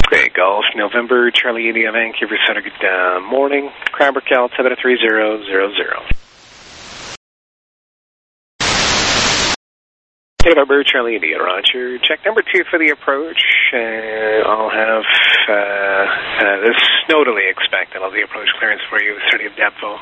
Great, Golf, November, Charlie India, Vancouver Center, good morning. Crabber Cal, 73000. November, Charlie India, Roger. Check number 2 for the approach. I'll have this snowdily expected. I'll have the approach clearance for you with 30 of depth.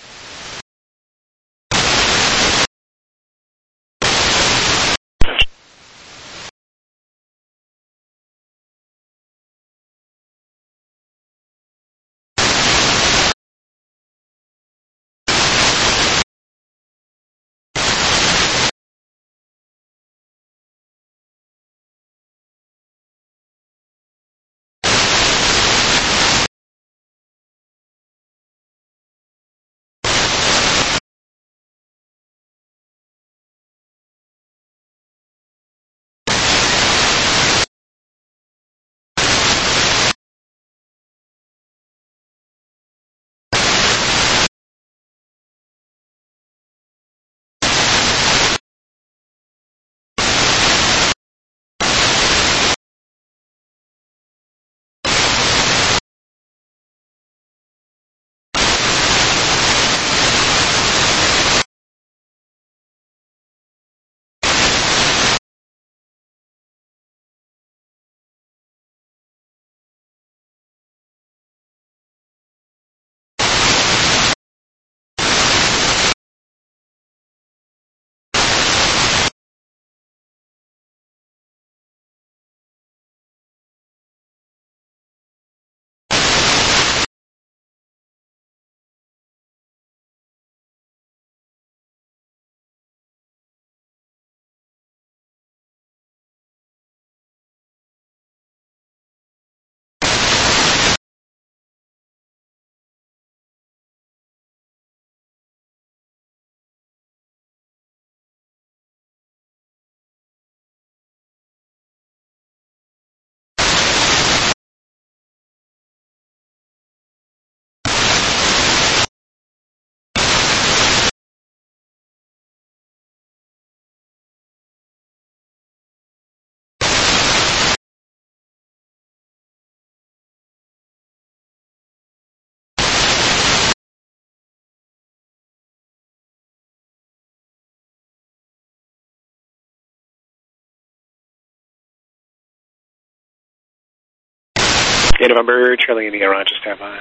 November, Charlie India, Roger, stand by.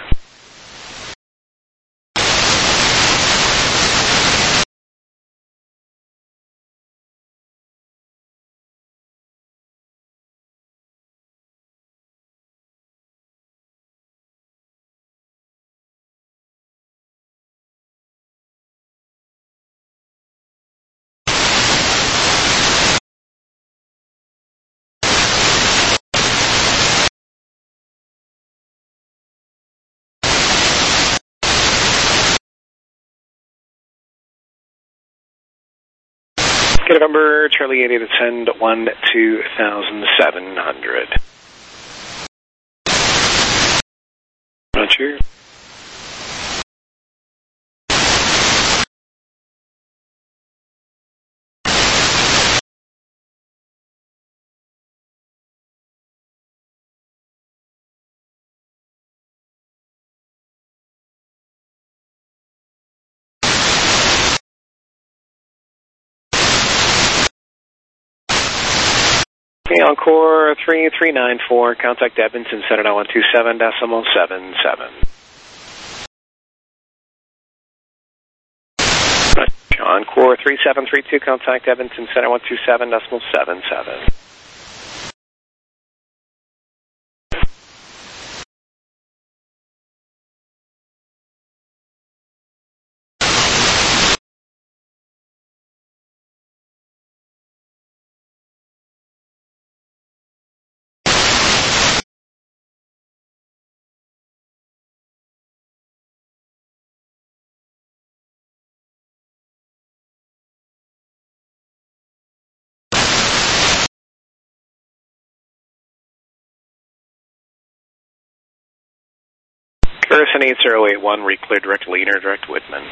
November, Charlie 80 to send 12700. Roger. Okay, Encore 3394, contact Edmonton Center now 127.77. Encore 3732, contact Edmonton Center 127.77. Harrison 8081, reclear direct leader, direct Whitman.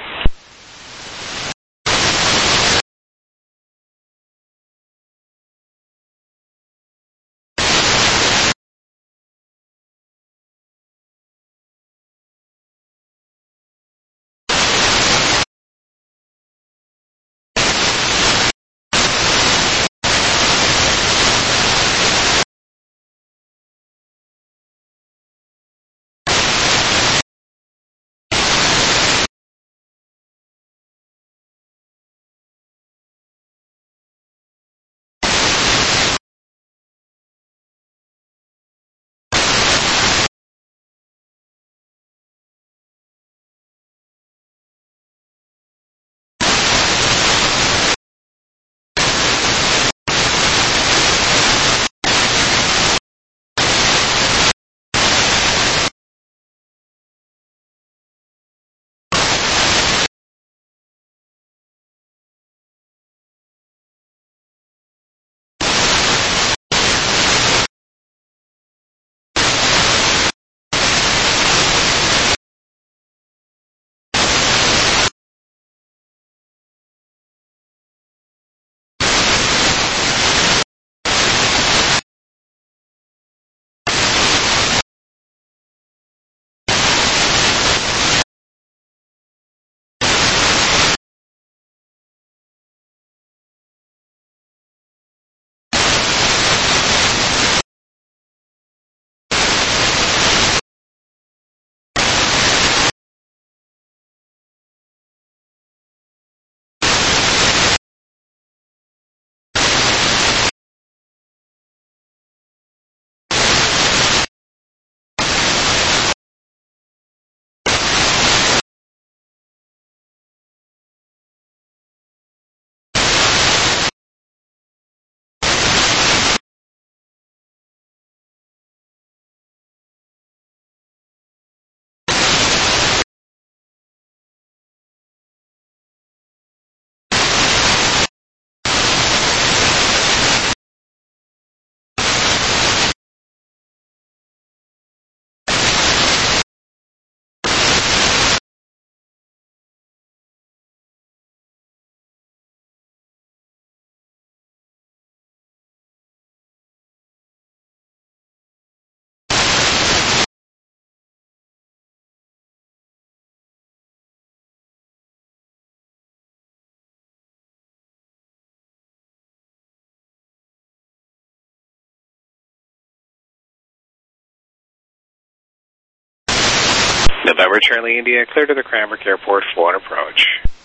November Charlie India, clear to the Cranbrook Airport, floor and approach.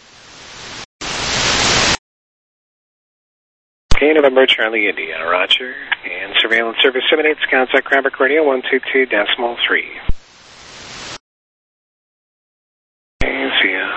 Okay, November Charlie India, roger. And surveillance service 78, contact Cranbrook Radio 122.3. Okay, see ya.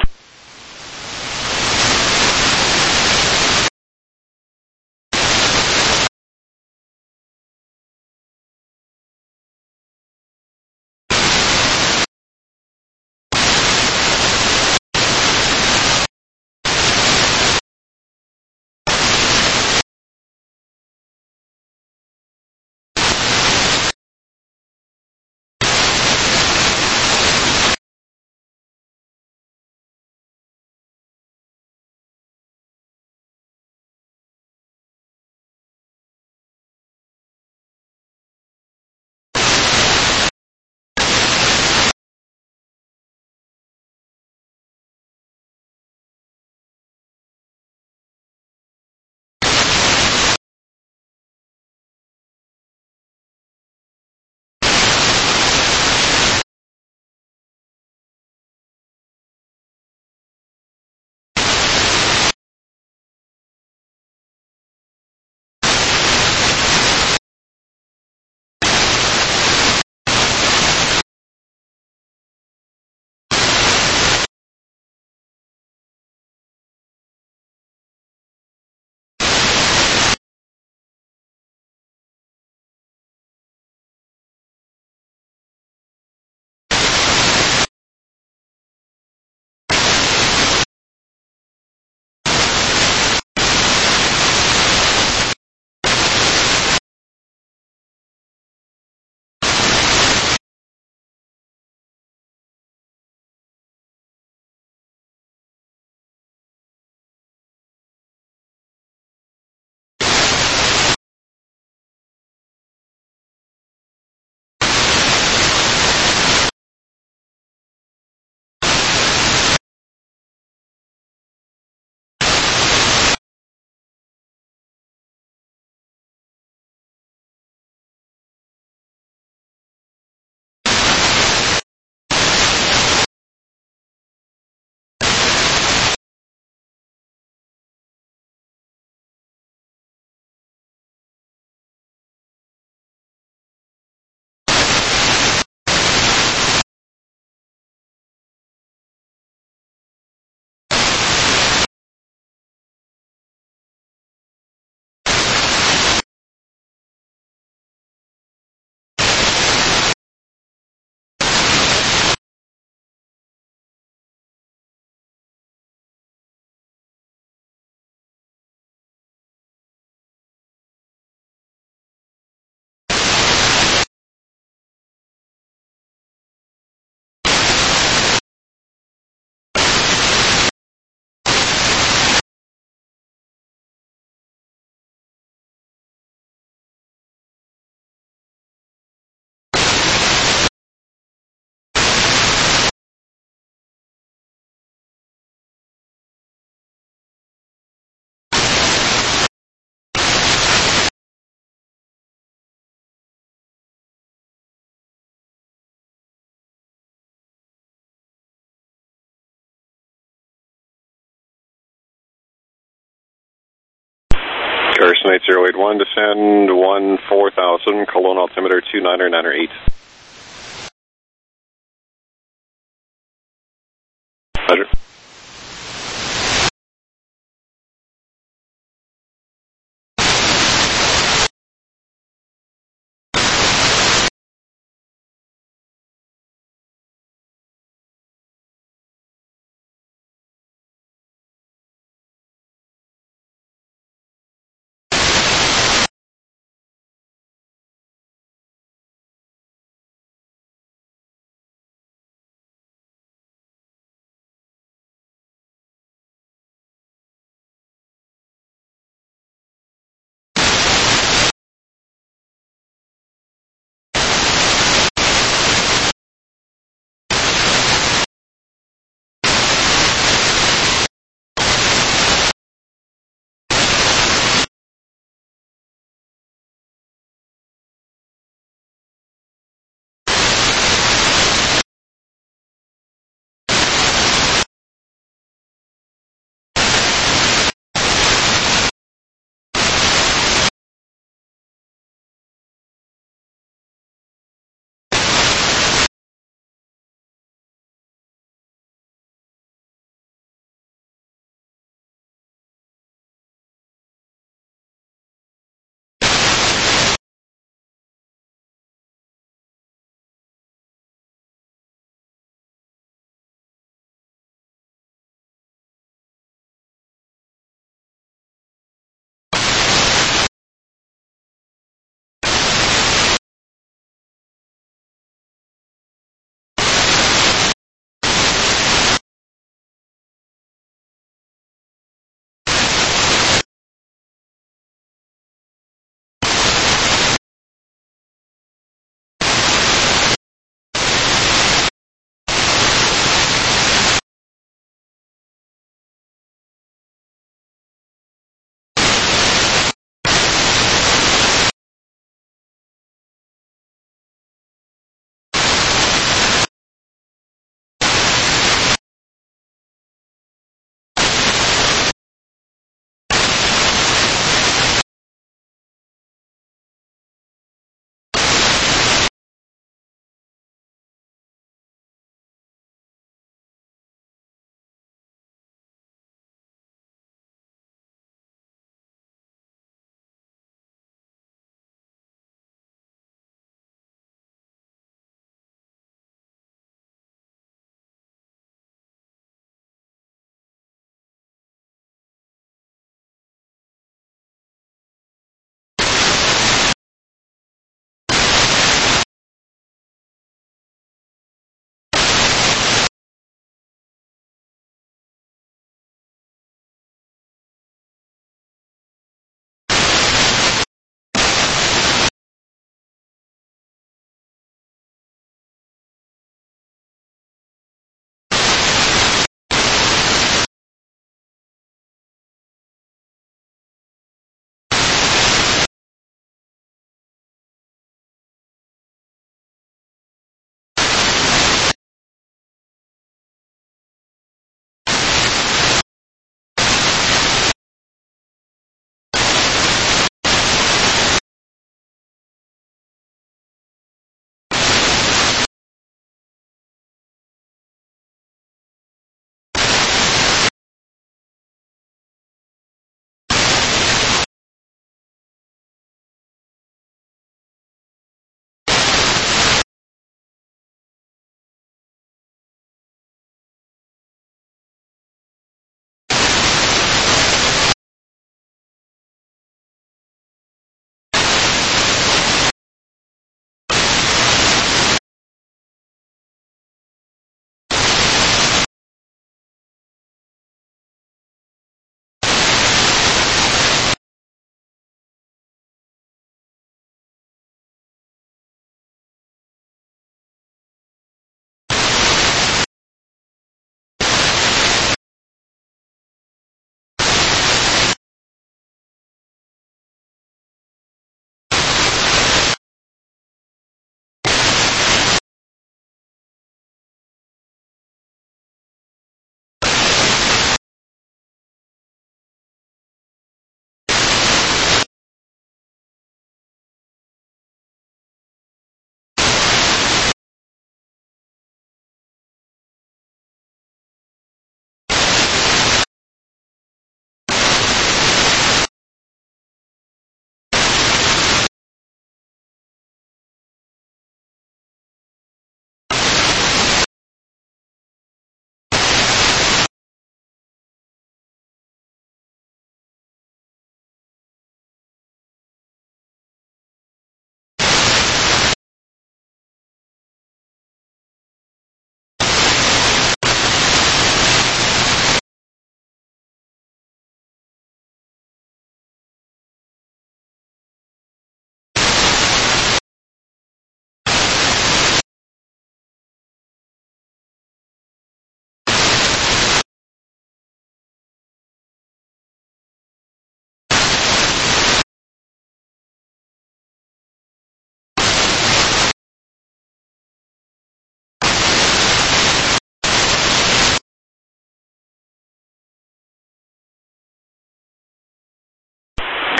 Carson 8081, descend 4000, Cologne altimeter 29908. Roger.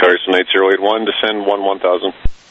Carson 8081, descend 1000.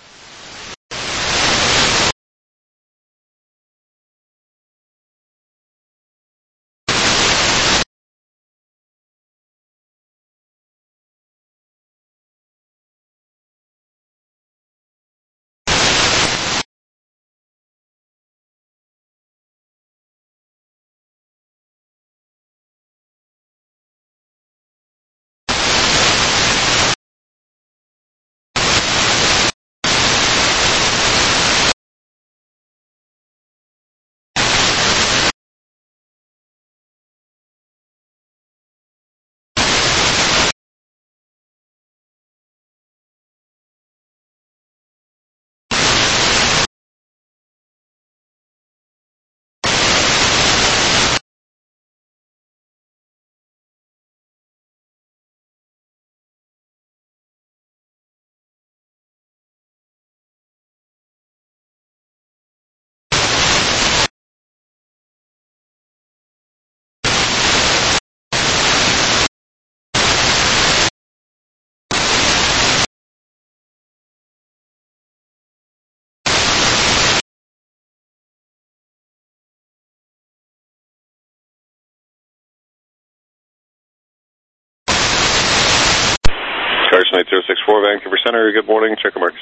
Carson 8064, Vancouver Center, good morning, check your marks.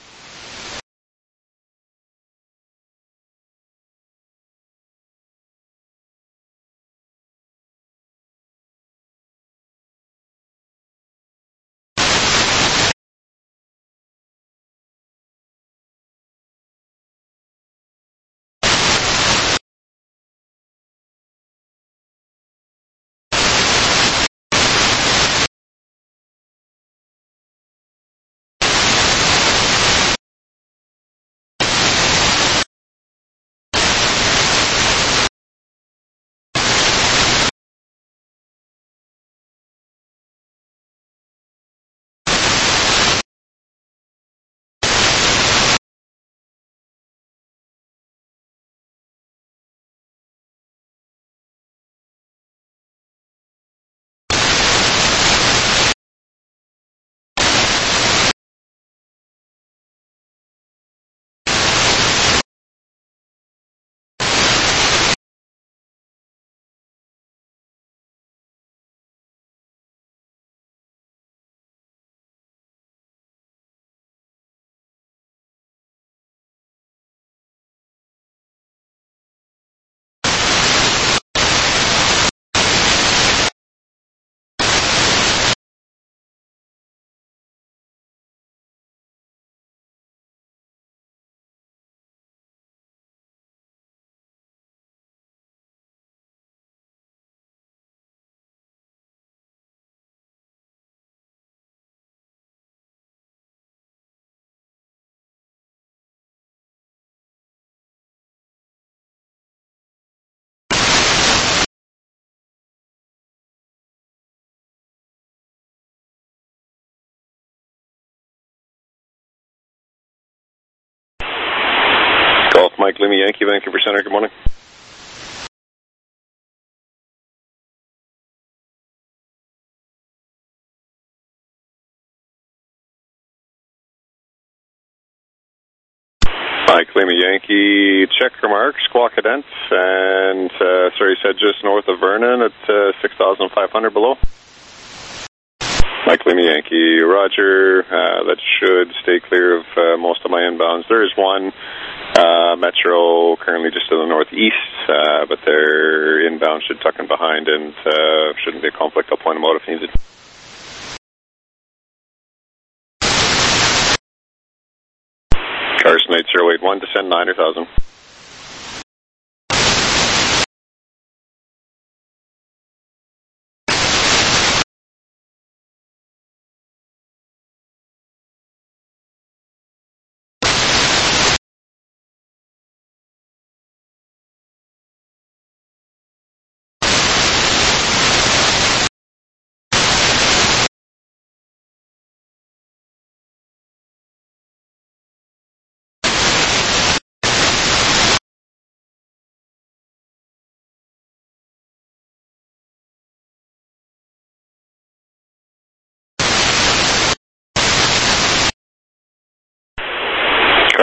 Golf Mike Lima Yankee, Vancouver Center, good morning. Mike Lima Yankee, check remarks, Squawk Cadence, and sorry, you said just north of Vernon at 6,500 below. Mike Lima Yankee, roger, that should stay clear of most of my inbounds. There is one Metro currently just to the northeast, but their inbound should tuck in behind and shouldn't be a conflict. I'll point them out if needed. Carson 8081, descend 9,000.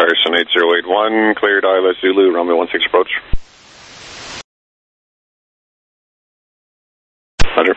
Carson 8081, cleared Isla Zulu, runway 16 approach. Roger.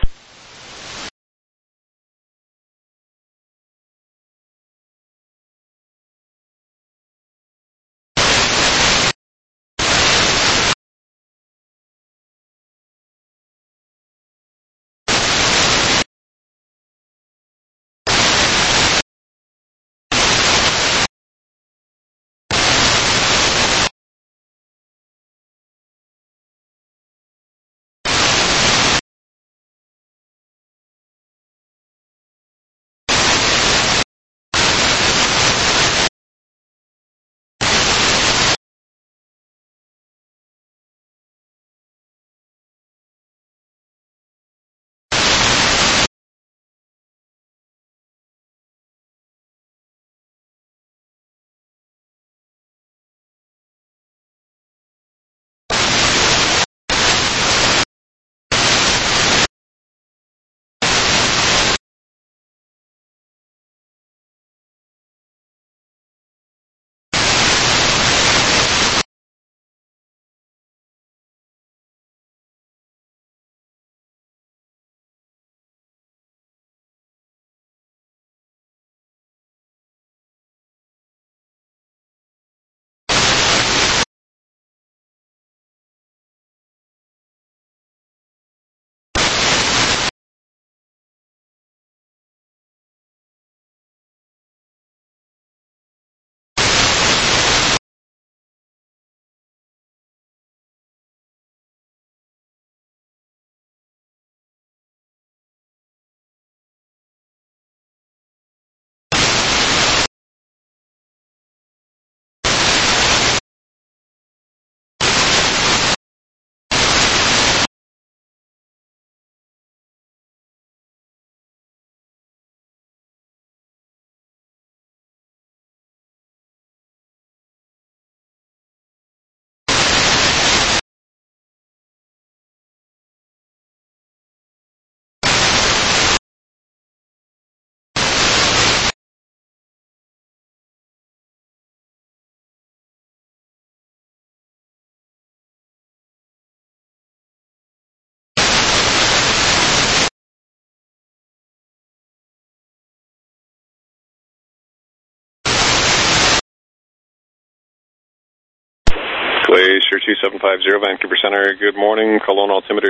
Glacier 2750, Vancouver Center, good morning. Kelowna altimeter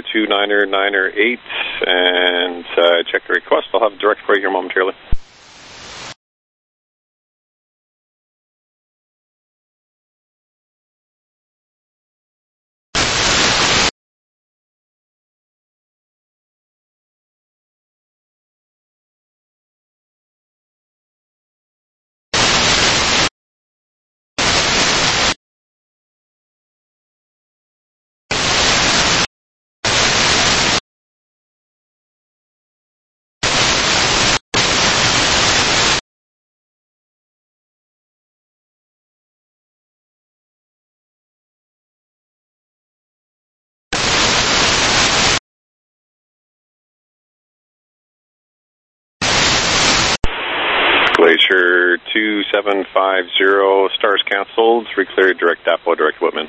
29908, and check the request. I'll have a direct for you here momentarily. Glacier 2750, stars canceled, recleared, direct depot, direct Whitman.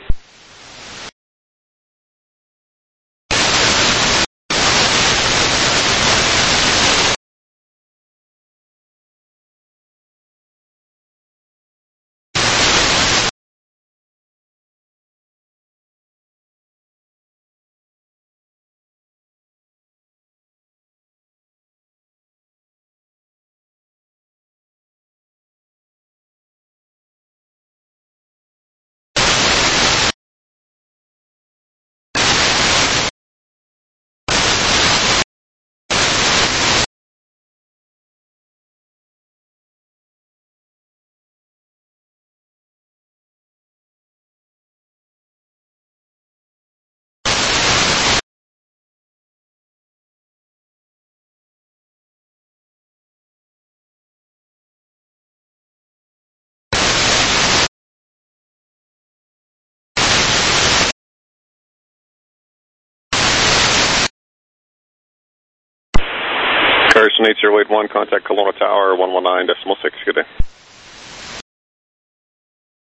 Carson 8081, contact Kelowna Tower 119.6, good day.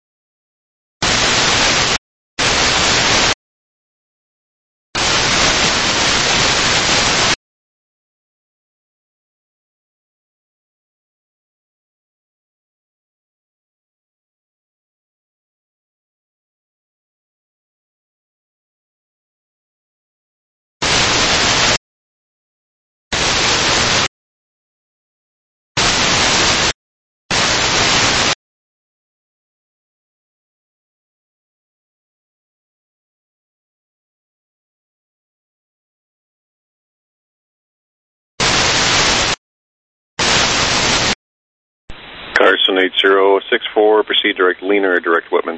Carson 8064, proceed direct leaner, direct Whitman.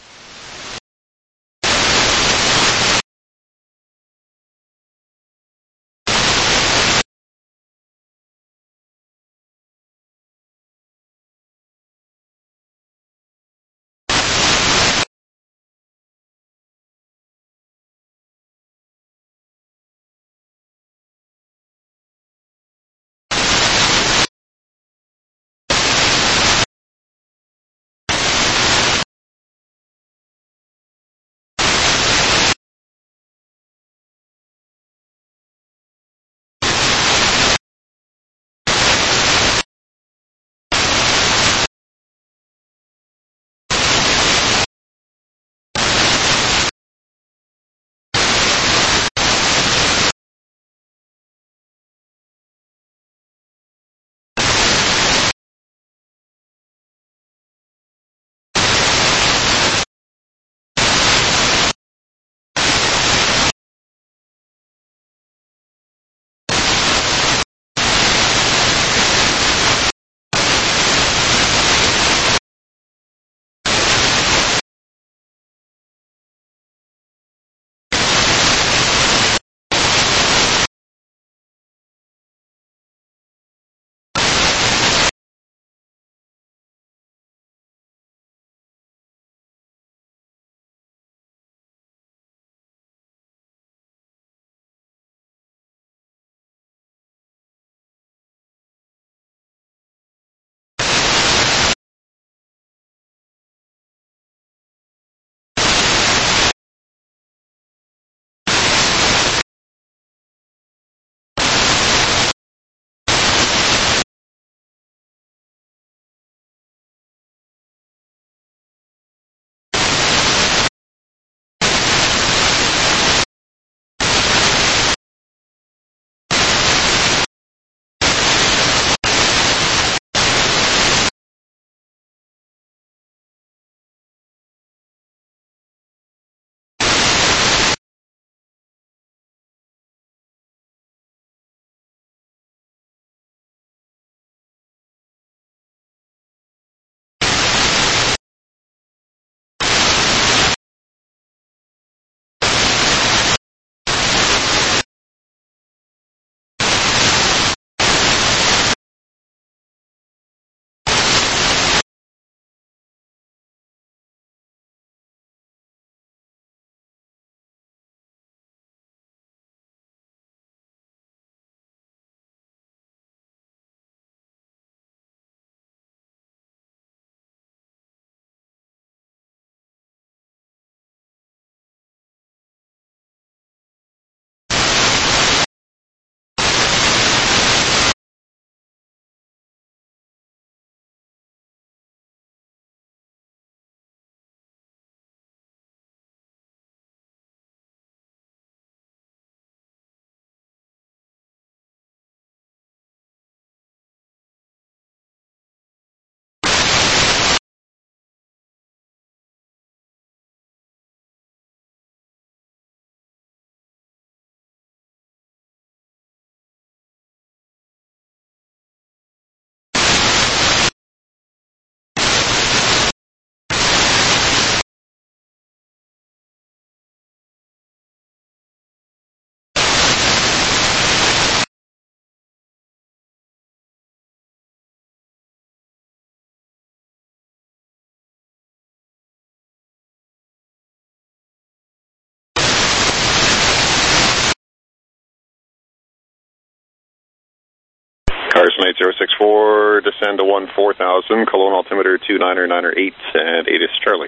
Carson 8064, descend to 14,000, Cologne altimeter 29908, and 8 is Charlie.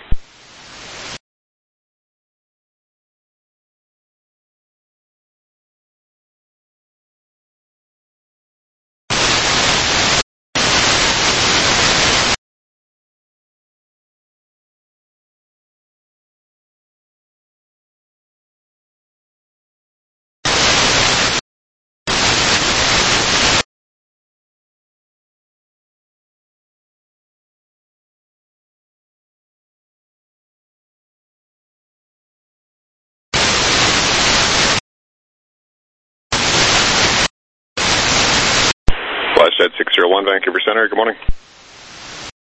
Flashhead 601, Vancouver Center, good morning.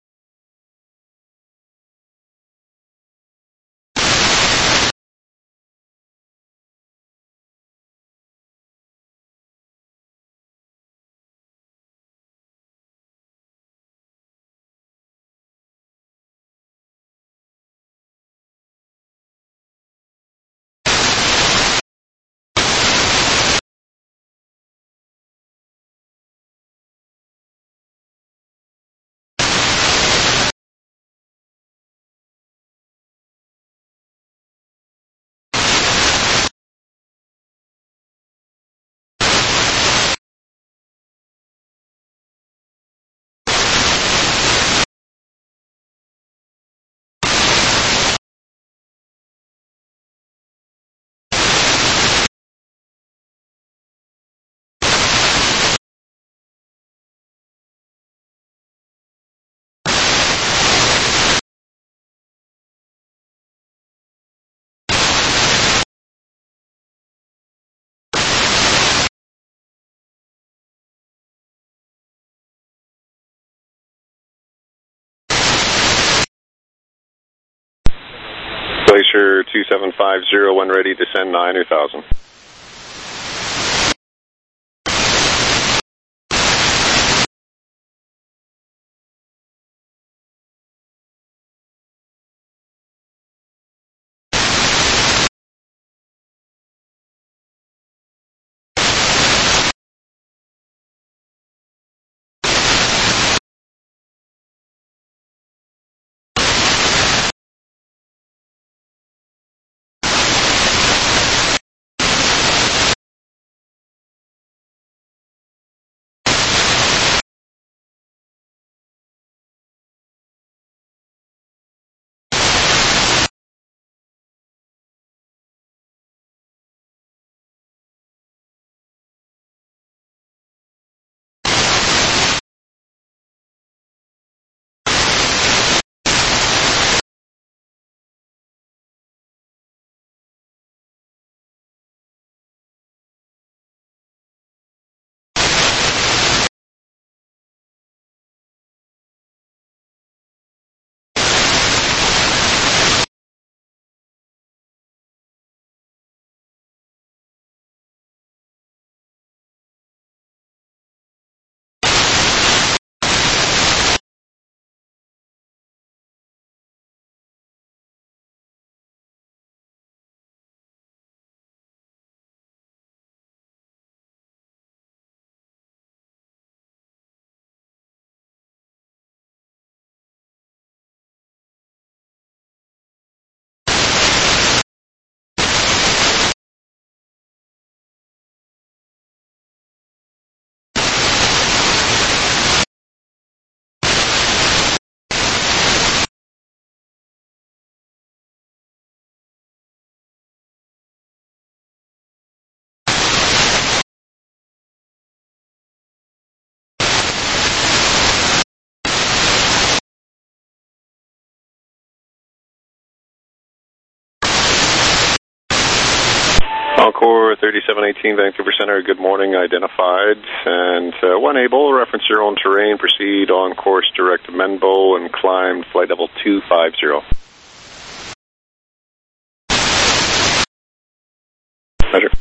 2750 when ready, descend 9 or 1000. Encore 3718 Vancouver Center, good morning, identified. And when able, reference your own terrain, proceed on course direct to Menbo and climb flight level 250. Measure.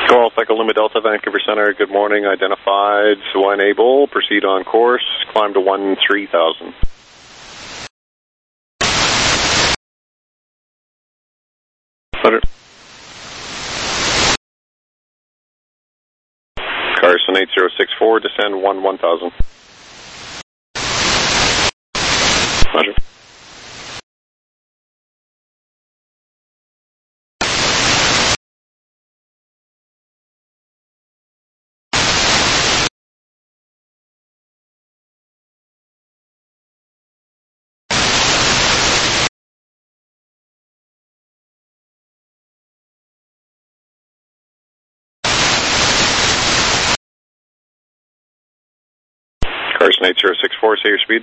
Golf Echo Lima Delta, Vancouver Center, good morning. Identified, when able, proceed on course, climb to 13,000. Carson 8064, descend 1,000. Roger. Carson 8064, say your speed.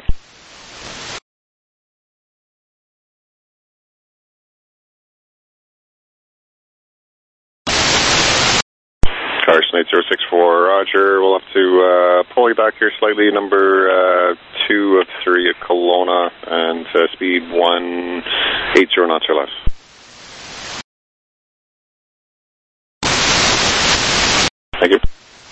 Carson 8064, roger. We'll have to pull you back here slightly, number 2 of 3 at Kelowna, and speed 180 knots or less. Thank you.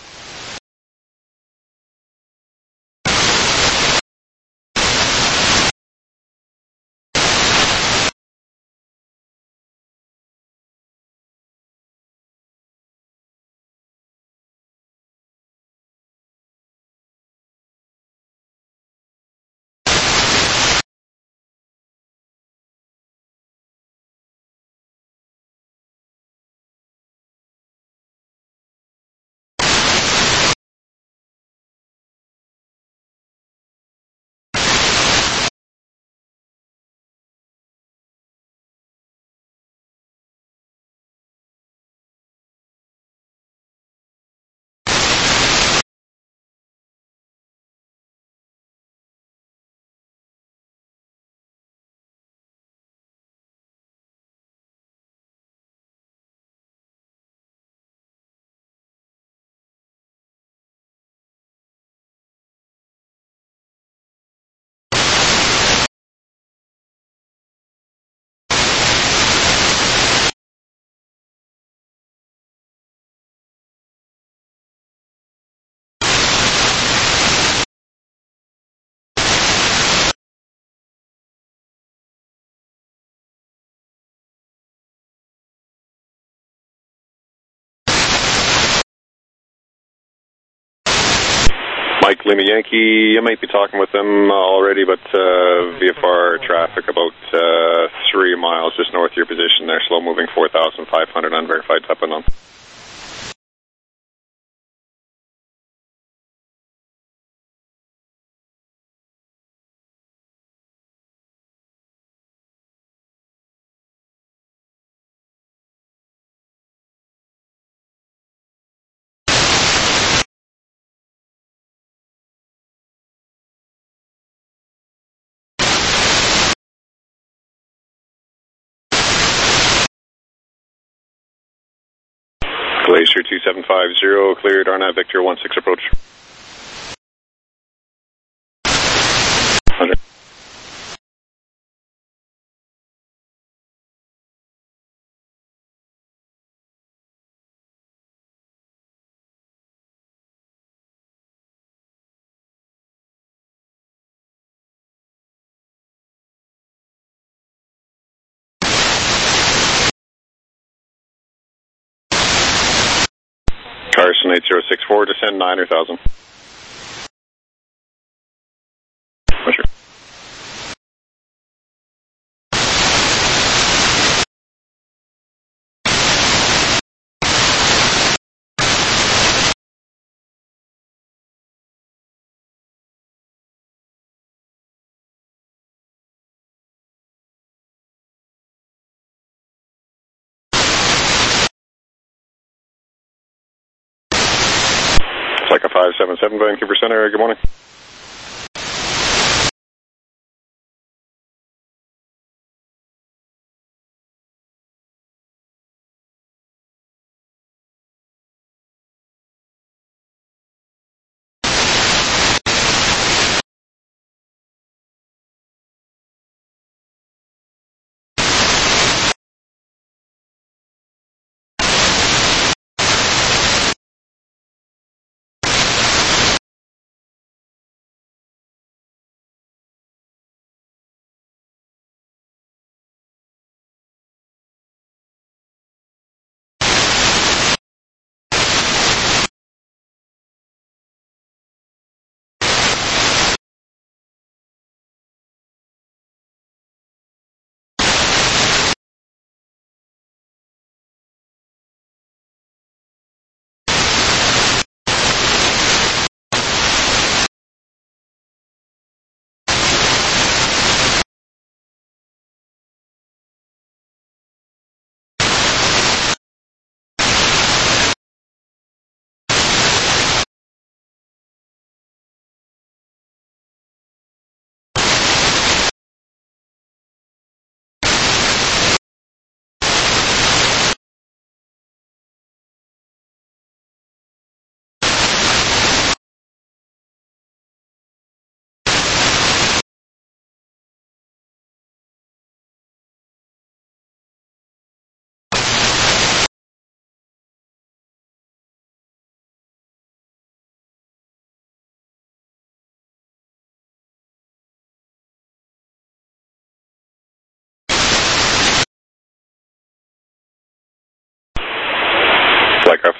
Mike Lima Yankee, you might be talking with them already, but VFR traffic about 3 miles just north of your position there, slow moving 4,500 unverified up and on. Glacier 2750, cleared, RNAV Victor 16 approach. Roger. Carson 8064, descend 9,000. Roger. Like a 577 Vancouver Center, good morning.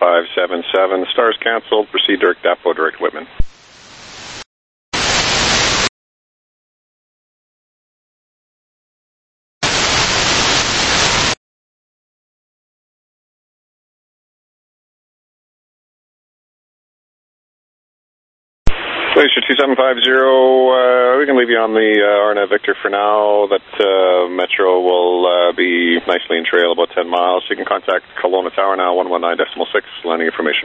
577. Stars cancelled. Proceed direct depot, direct Whitman. Glacier 2750, we can leave you on the RNAV Victor for now. That Metro will be nicely in trail about 10 miles. You can contact Kelowna Tower now, 119.6, landing information.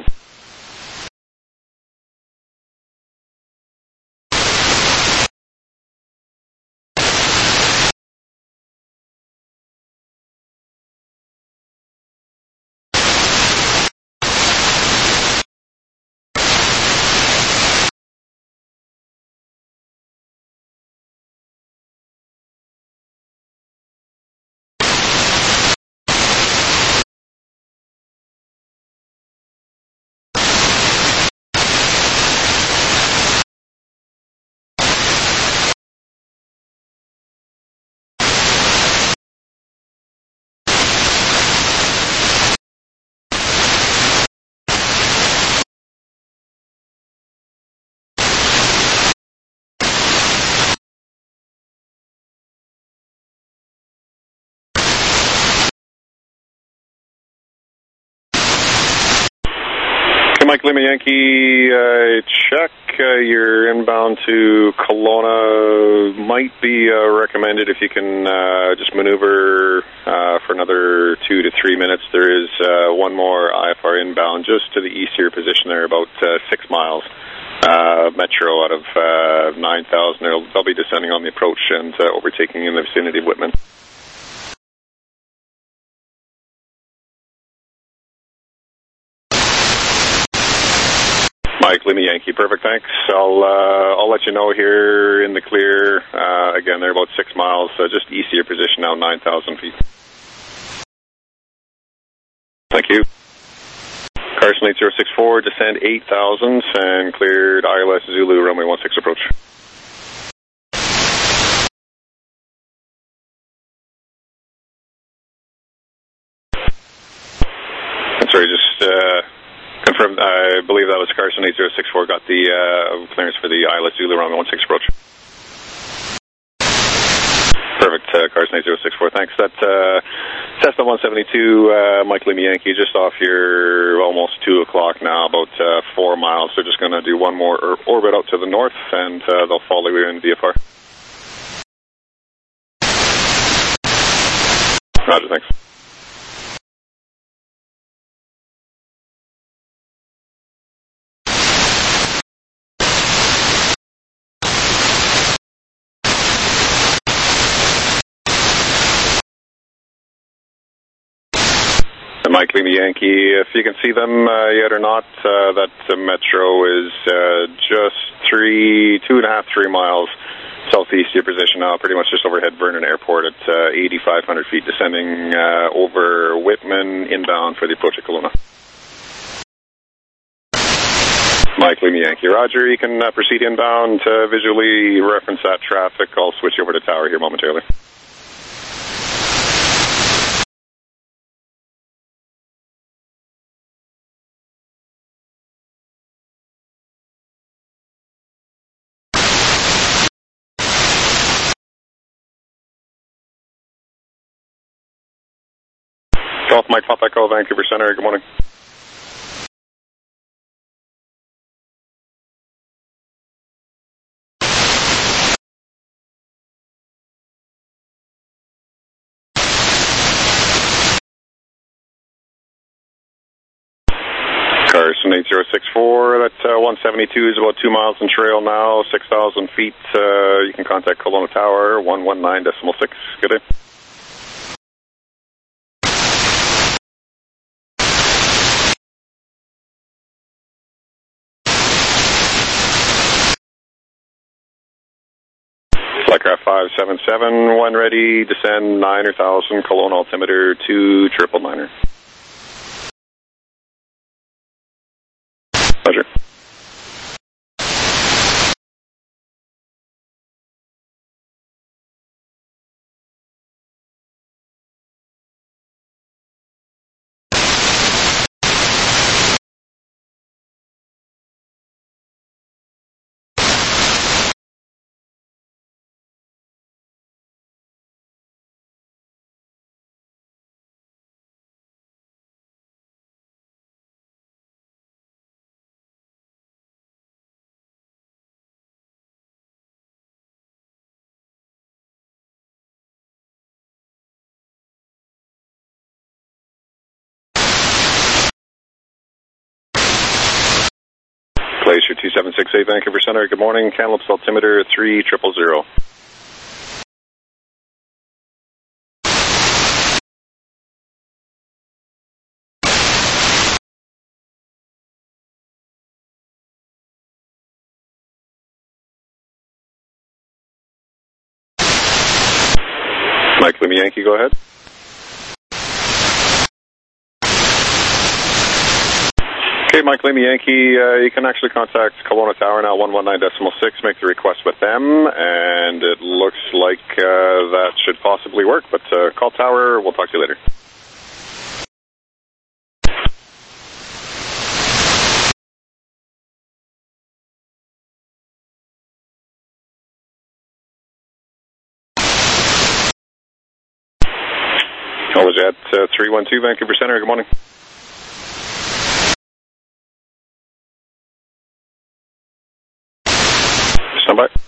Mike Lima Yankee, check. You're inbound to Kelowna. Might be recommended if you can just maneuver for another 2 to 3 minutes. There is one more IFR inbound just to the east of your position there, about 6 miles. Metro out of 9,000. They'll be descending on the approach and overtaking in the vicinity of Whitman. Mike Lima Yankee, perfect, thanks. I'll let you know here in the clear. Again, they're about 6 miles, just east of your position now, 9,000 feet. Thank you. Carson 8064, descend 8,000 and cleared ILS Zulu, runway 16 approach. I'm sorry, just confirm. I believe that was Carson 8064. Got the clearance for the ILS Zulu, runway 16 approach. Perfect, Carson 8064. Thanks. That Cessna 172, Mike Lima Yankee, just off here, almost 2 o'clock now, about 4 miles. They're just going to do one more orbit out to the north, and they'll follow you in VFR. Roger, thanks. Mike Lima Yankee, if you can see them yet or not, that Metro is just 2.5, 3 miles southeast of your position now, pretty much just overhead Vernon Airport at 8,500 feet, descending over Whitman, inbound for the approach of Kelowna. Mike Lima Yankee, roger. You can proceed inbound, visually reference that traffic. I'll switch over to tower here momentarily. Golf Mike Pop Echo, Vancouver Center, good morning. Carson 8064, that 172 is about 2 miles in trail now, 6,000 feet. You can contact Kelowna Tower, 119.6. Good day. Flightcraft 577, when ready, descend 9,000, Kelowna altimeter 2999. Pleasure. Glacier 2768 Vancouver Center, good morning. Kamloops altimeter 3000. Mike Lima Yankee, go ahead. Okay, Mike Lima Yankee, you can actually contact Kelowna Tower now, 119.6, make the request with them, and it looks like that should possibly work, but call Tower, we'll talk to you later. Holojet 312 Vancouver Center, good morning. Stand by.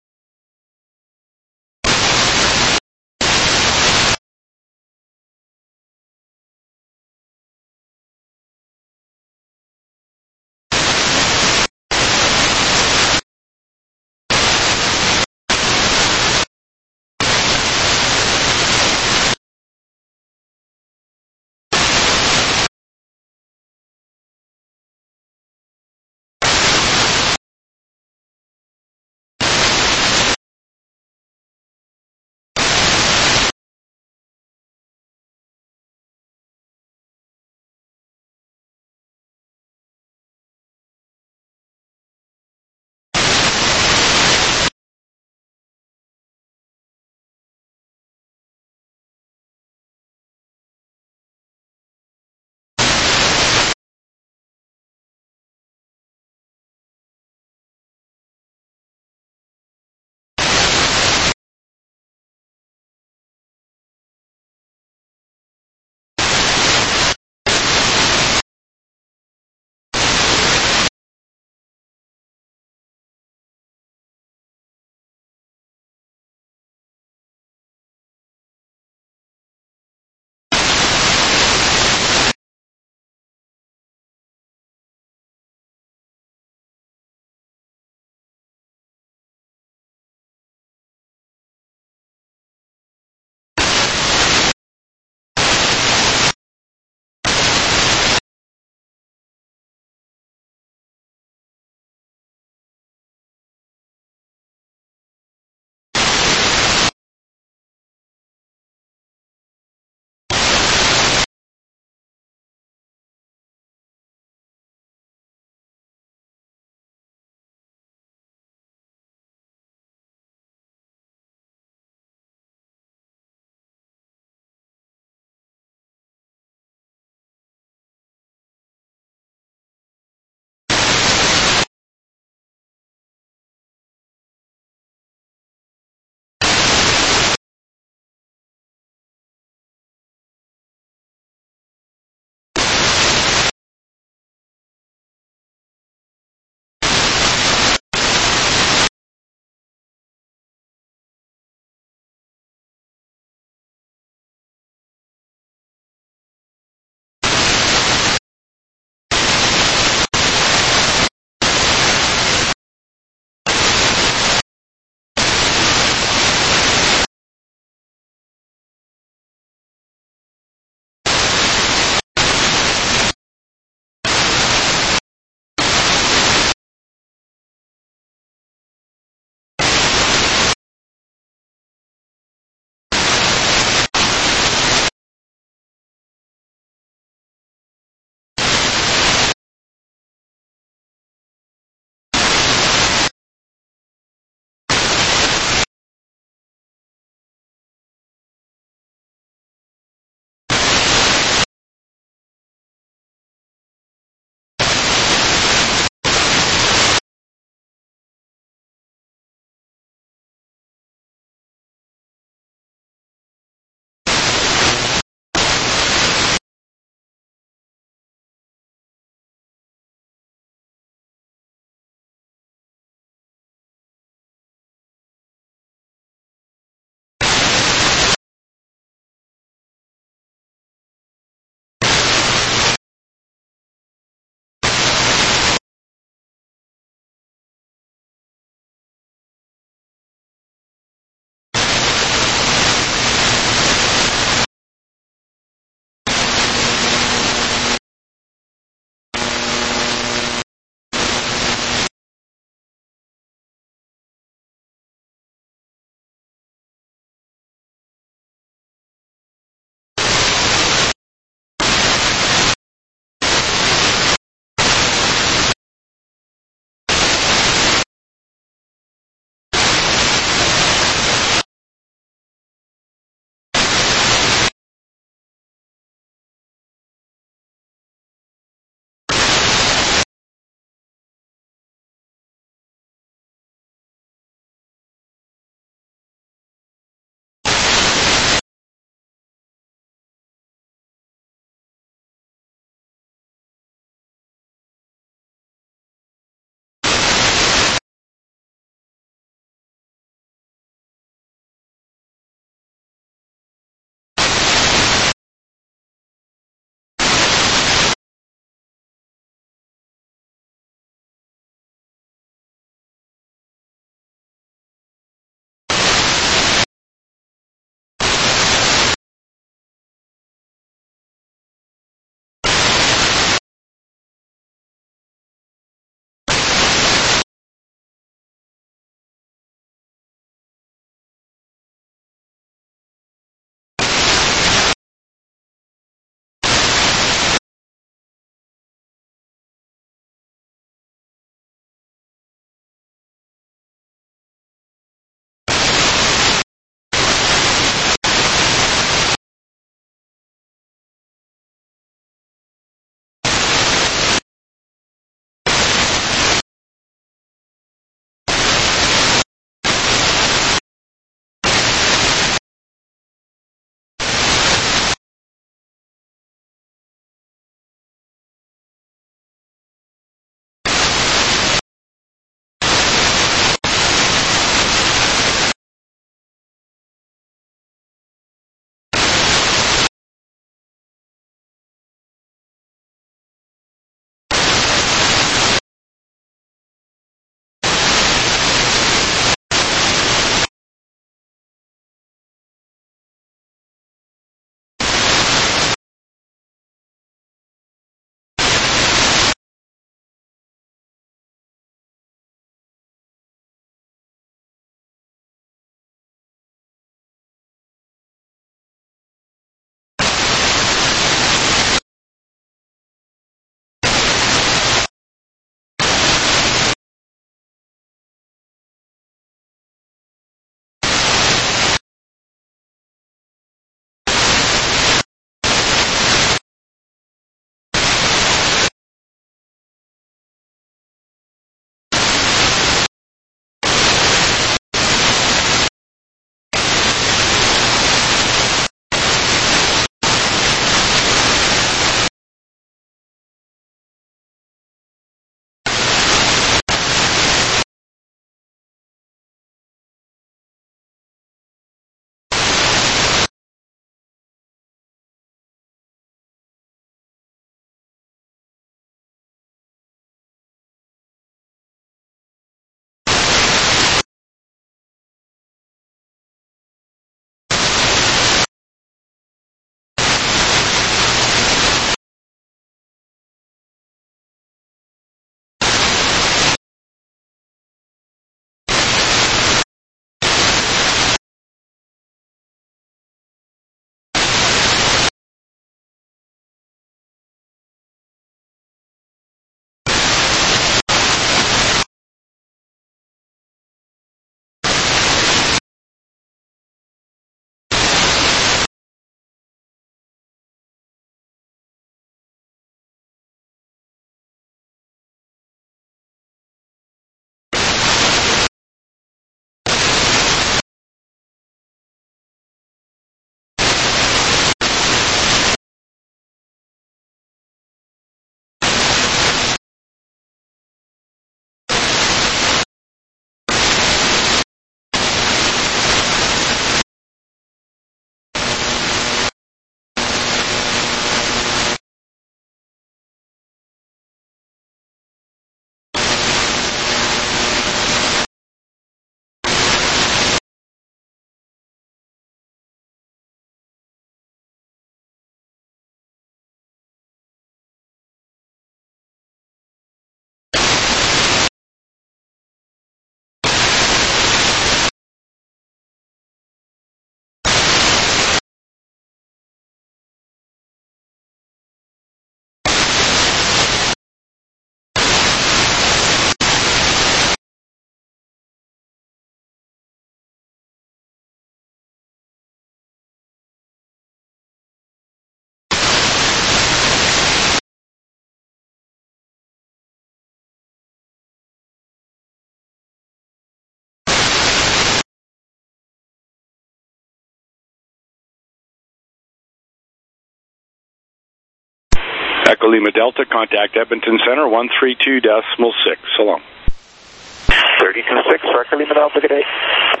Echo Lima Delta, contact Edmonton Center, 132.6. So long. 32.6, Echo Lima Delta, good day.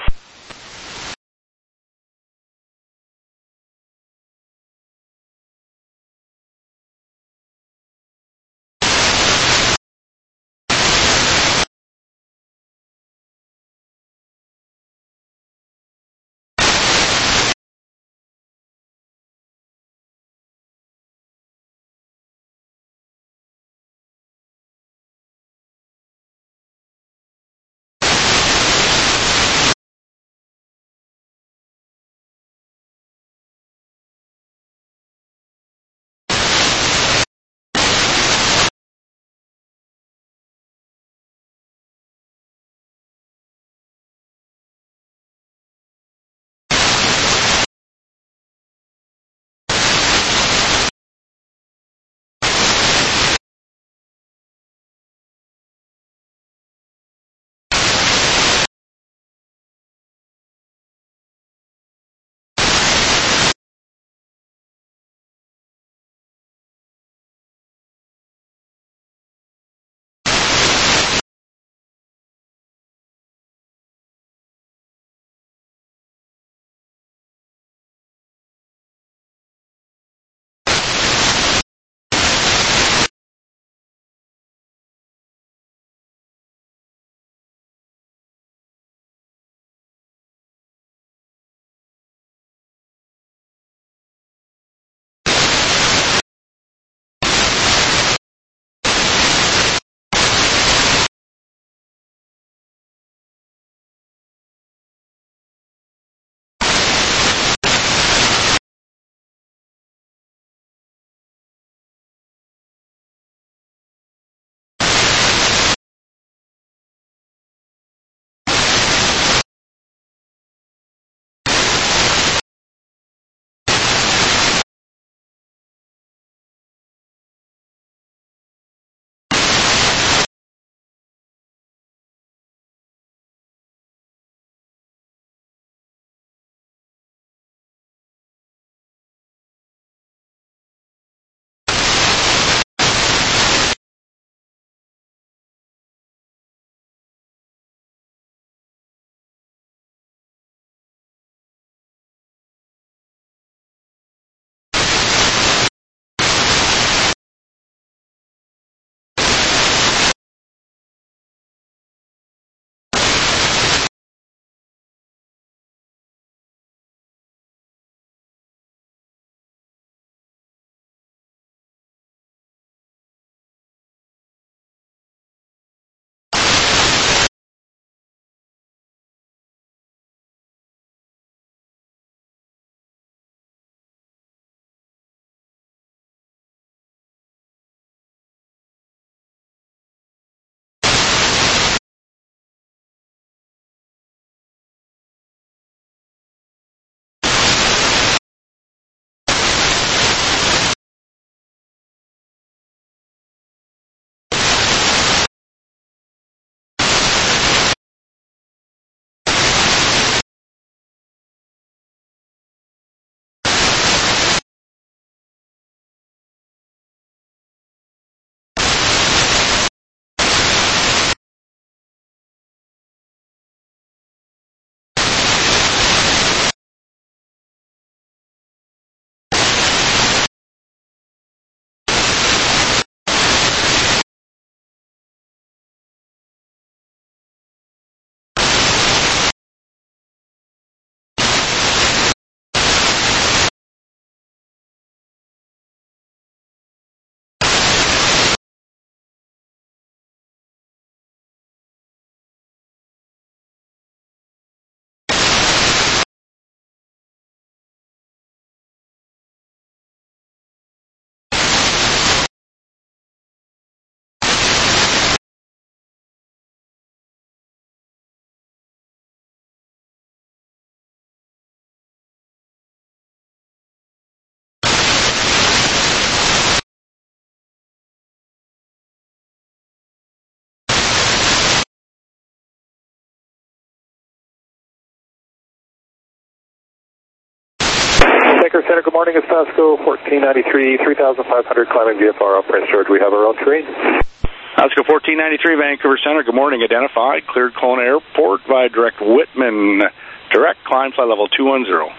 Vancouver Center, good morning. It's Pasco 1493, 3,500 climbing VFR off Prince George. We have our own terrain. Pasco 1493, Vancouver Center, good morning. Identified, cleared Kelowna Airport via direct Whitman. Direct, climb flight level 210.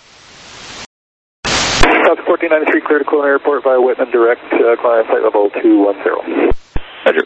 Pasco 1493, cleared to Kelowna Airport via Whitman. Direct, climb flight level 210. Roger.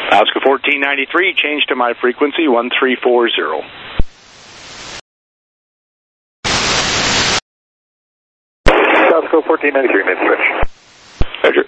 Oscar 1493, change to my frequency 1340. Oscar 1493, mid switch. Roger.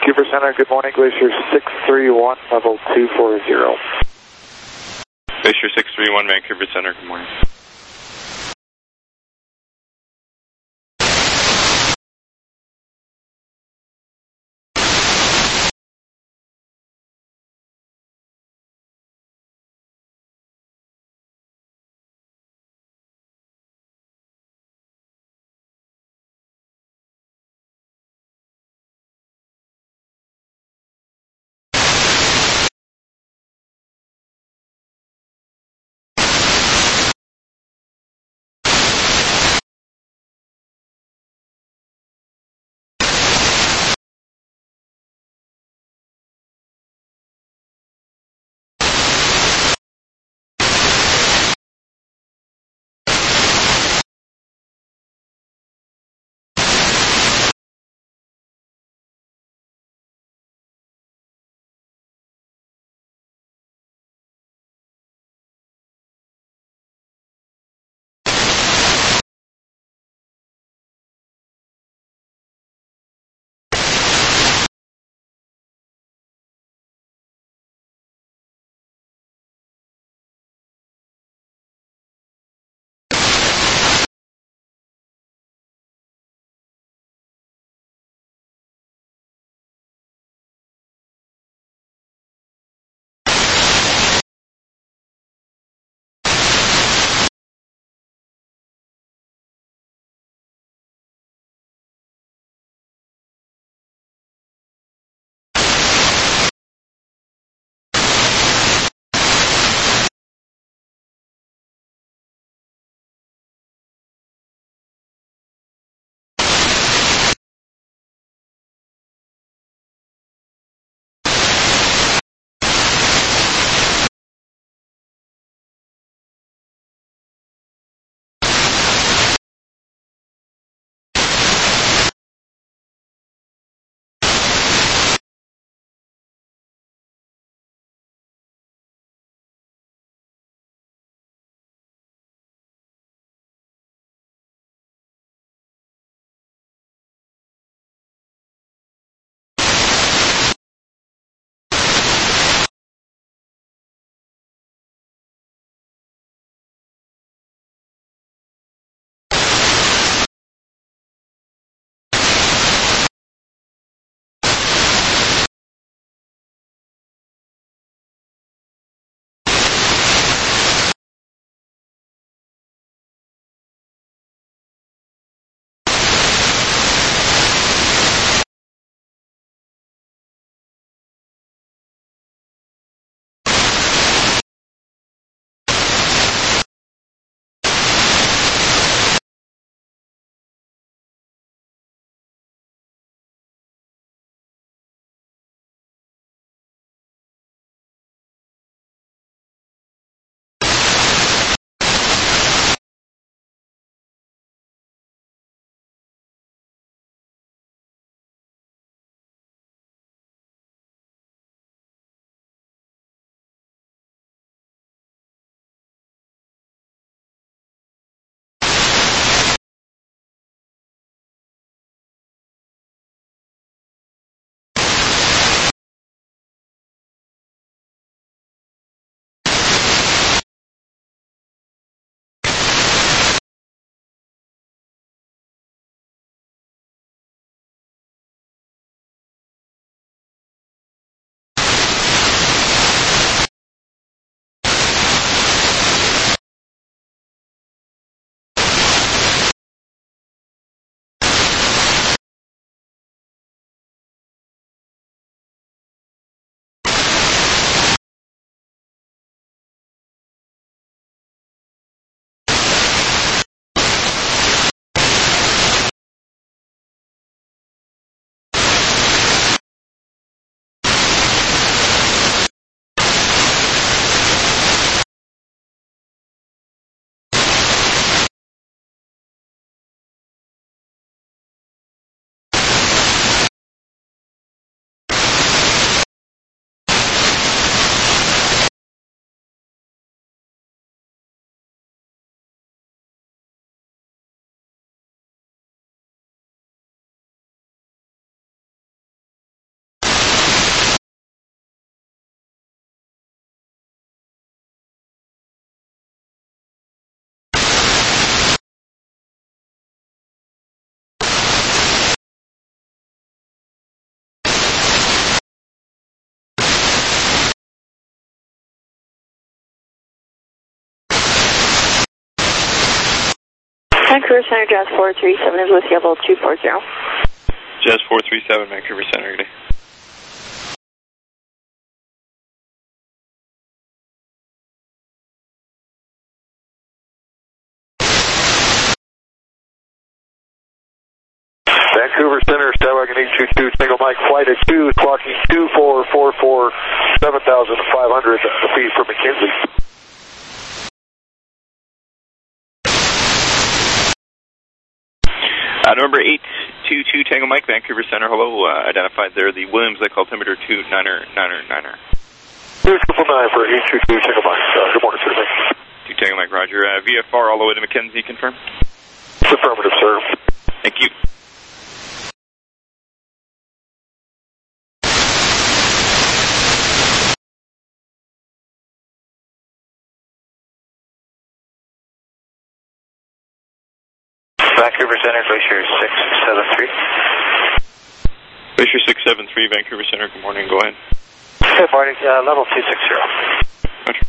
Cooper Center, good morning. Glacier 631, level 240. Glacier 631, Vancouver Center, good morning. Vancouver Center, Jazz 437 is with you, level 240. Jazz 437, Vancouver Center, good day. Vancouver Center, Skywalker 822, single Mike, flight at 2, clocking 2444, 7,500 feet from McKenzie. November 822 Tango Mike, Vancouver Center, hello, identified there, the Williams Lake altimeter 29er. 259 for 822 Tango Mike, good morning, sir. 2 Tango Mike, roger, VFR all the way to McKenzie, confirm? Affirmative, sir. Thank you. Vancouver Center, Glacier 673. Glacier 673, Vancouver Center, good morning, go ahead. Good morning, level 260. Roger.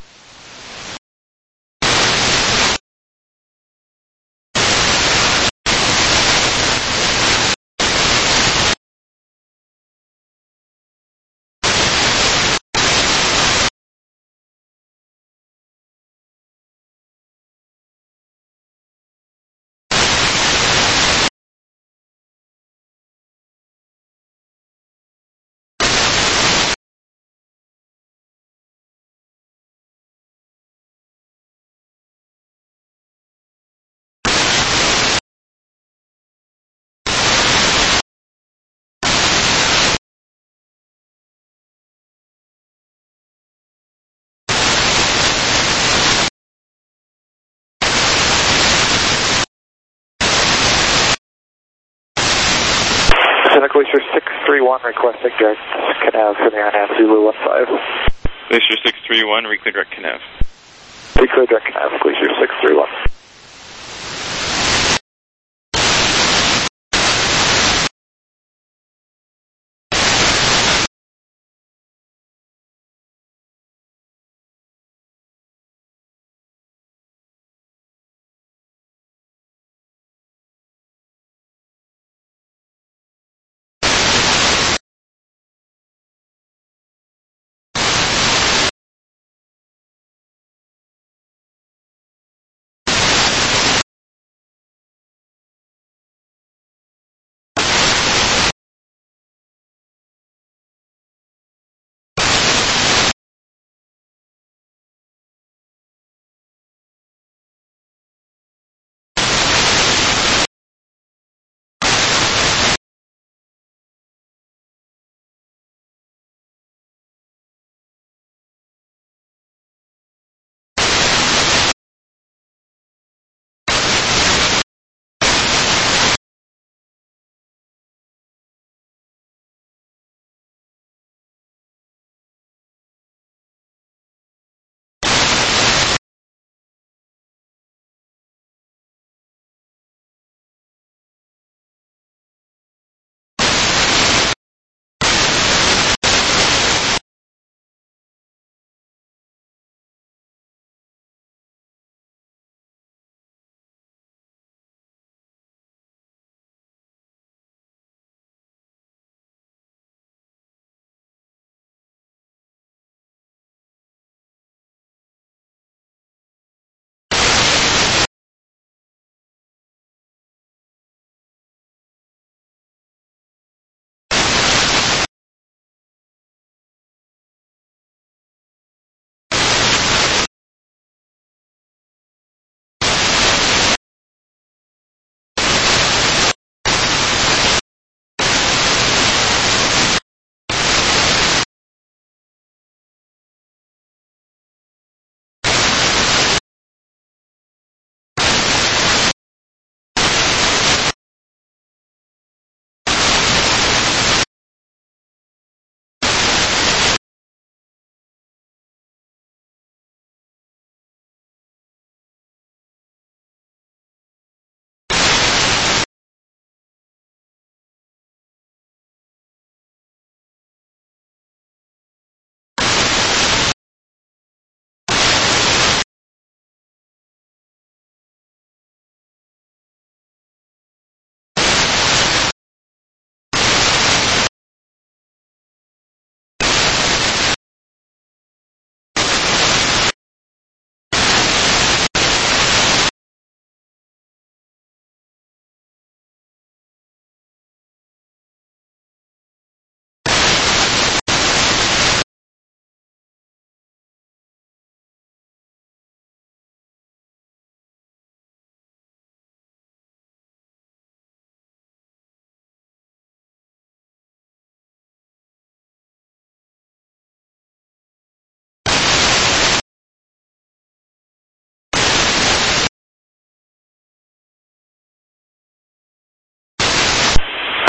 Glacier 631 requesting direct Canav for the INAV Zulu 15. Glacier 631, reclear direct Canav. Reclear direct Canav, Glacier 631.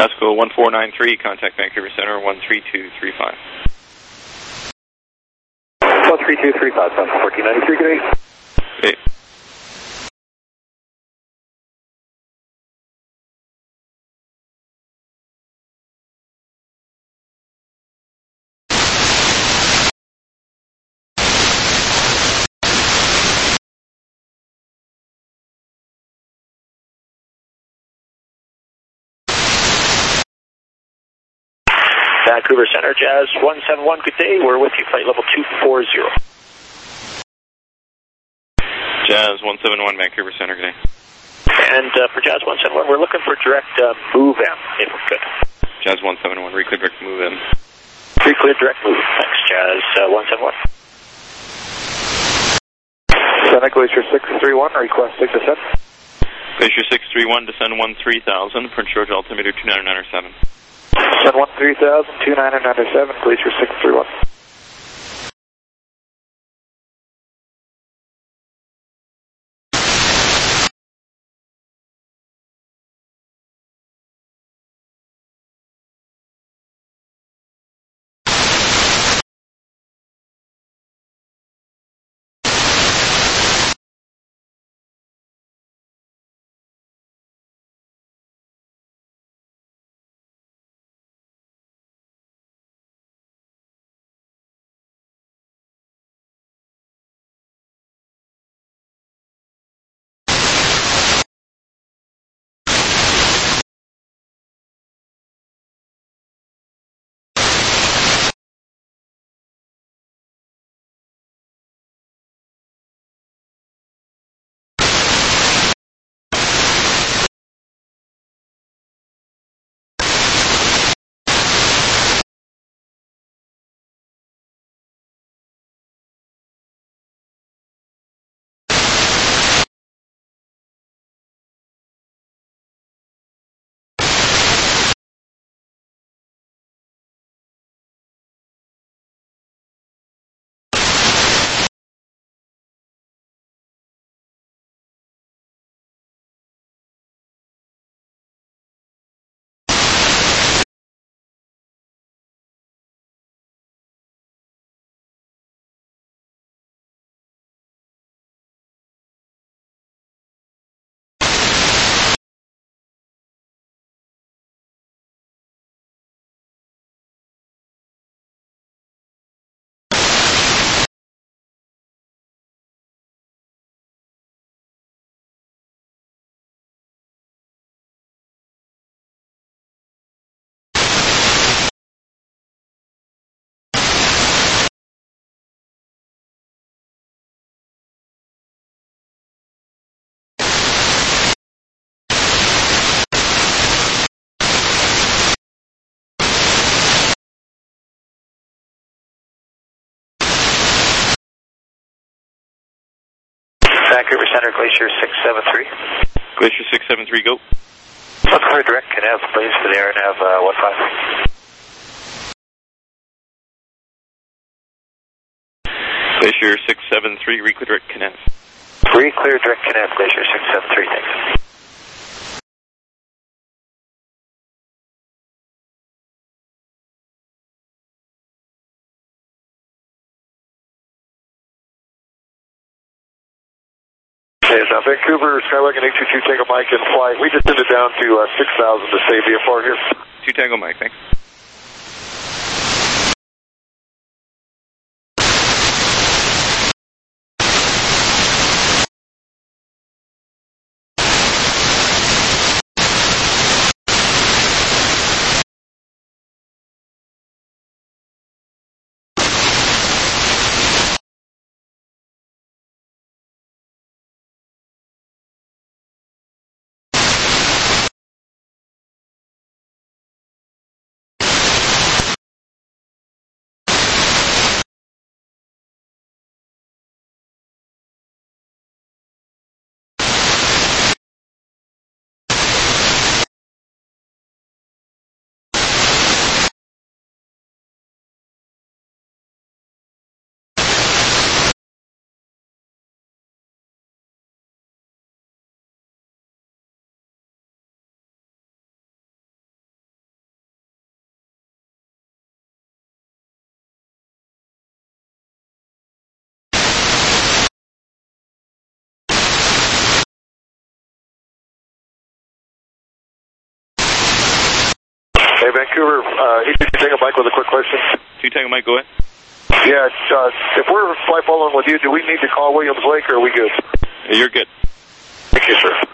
Pasco 1493, contact Vancouver Center 13235. 13235, 1493, good day. Okay. Vancouver Center, Jazz 171, good day. We're with you, flight level 240. Jazz 171, Vancouver Center, good day. And for Jazz 171, we're looking for direct move M, if we could. Jazz 171, reclear direct move in. Reclear direct move. Thanks, Jazz 171. Center Glacier 631, requesting descent. Glacier 631, descend 13,000, Prince George altimeter 2997. Descend 13,000, 2997, Glacier 631. Vancouver Center, Glacier 673. Glacier 673, go. Let's clear direct Canav, please, for the AirNav 15. Glacier 673, reclear direct Canav. Reclear direct Canav, Glacier 673, thanks. Vancouver, Skywagon 822, Tango Mike and flight. We just sent it down to 6,000 to save VFR here. 2 Tango Mike, thanks. Vancouver, E2 Tango Mike with a quick question. 2 Tango Mike, go ahead. Yeah, if we're fly following with you, do we need to call Williams Lake or are we good? You're good. Thank you, sir.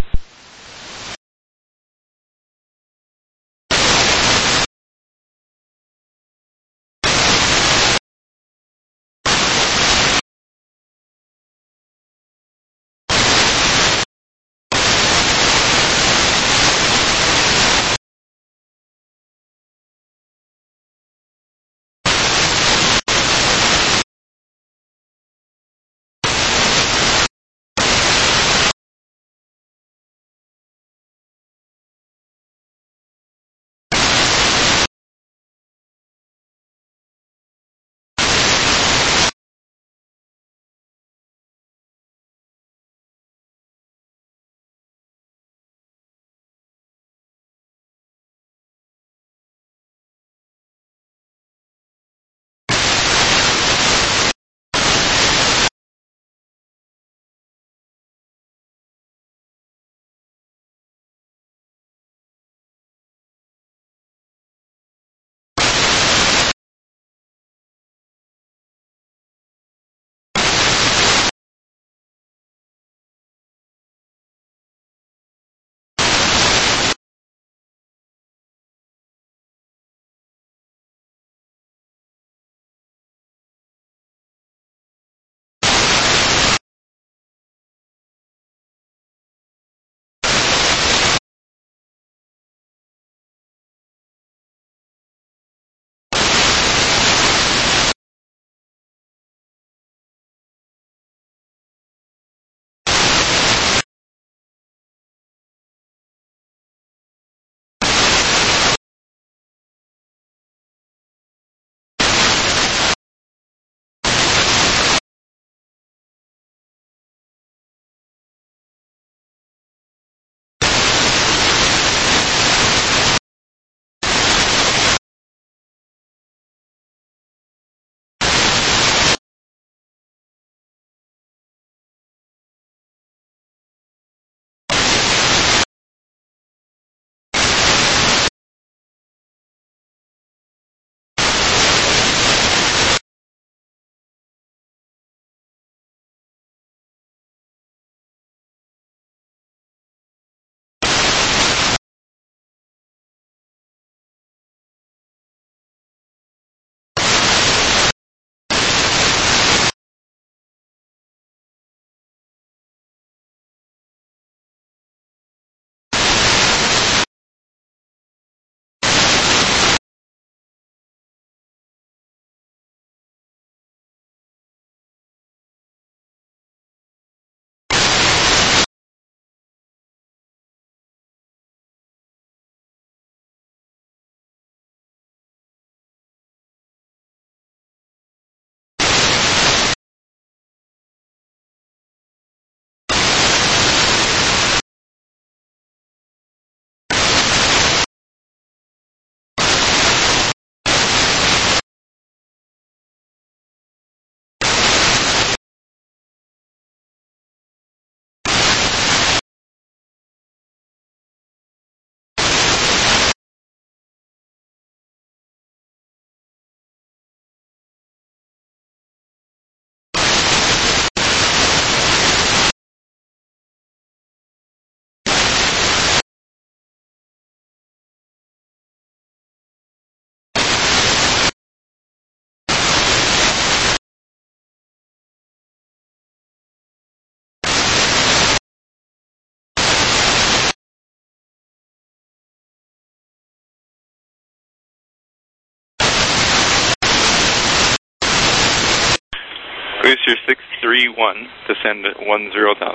Glacier 631, descend at 10,000.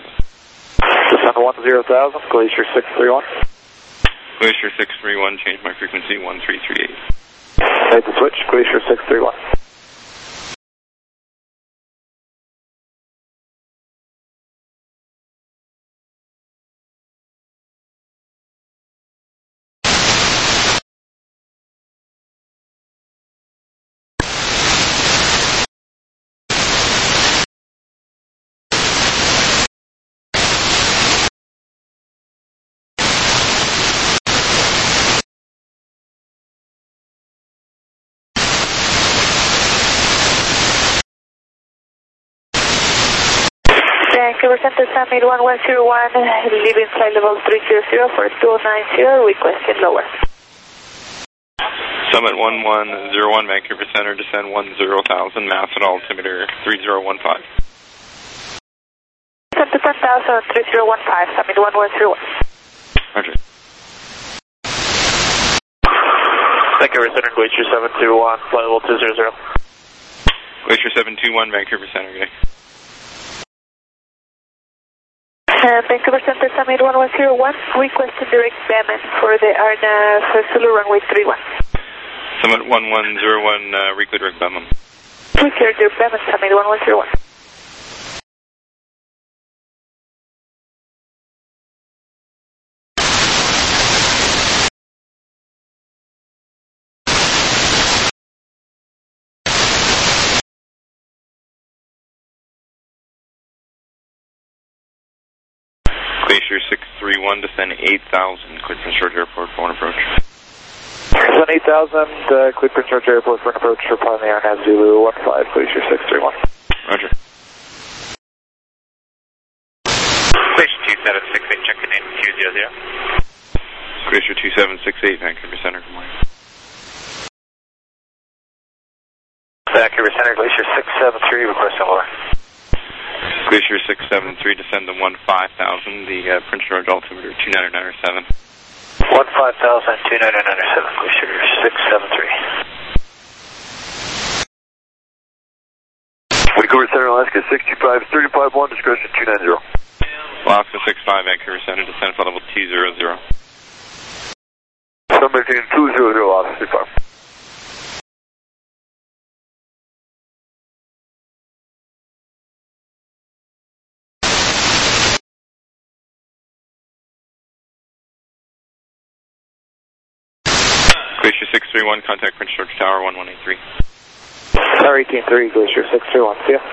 Descend to 10,000, Glacier 631. Glacier 631, change my frequency 1338. Made the switch, Glacier 631. Center Summit 1101, leaving flight level 300 for 2090, requesting lower. Summit 1101, Vancouver Center, descend 10,000, mass at altimeter 3015. Center 10,000, 3015, Summit 1101. Roger. Vancouver Center, Glacier 721, flight level 200. Glacier 721, Vancouver Center, good day. Vancouver Center Summit 1101, requesting direct payment for the RNAV Zulu runway 31. Summit 1101, reclear direct Bemham. We clear direct payment, Summit 1101. Glacier 631, descend 8,000, cleared Prince George Airport for an approach. Descend 8,000, cleared Prince George Airport for an approach for pilot the RNAV Zulu 15, Glacier 631. Roger. Glacier 2768, checking in 200. Glacier 2768, Vancouver Center, good morning. Vancouver Center, Glacier 673, requesting lower. Glacier 673, descend to 15,000, the Prince George altimeter 2997. 15,000, 2997, Glacier 673. Vancouver Center, Alaska 65, 35-1, discretion 290. Alaska 65, Vancouver Center, descend flight level 200. Summit 200, Alaska 65. Glacier 631, contact Prince George Tower 1183. Tower 183, Glacier 631, see ya.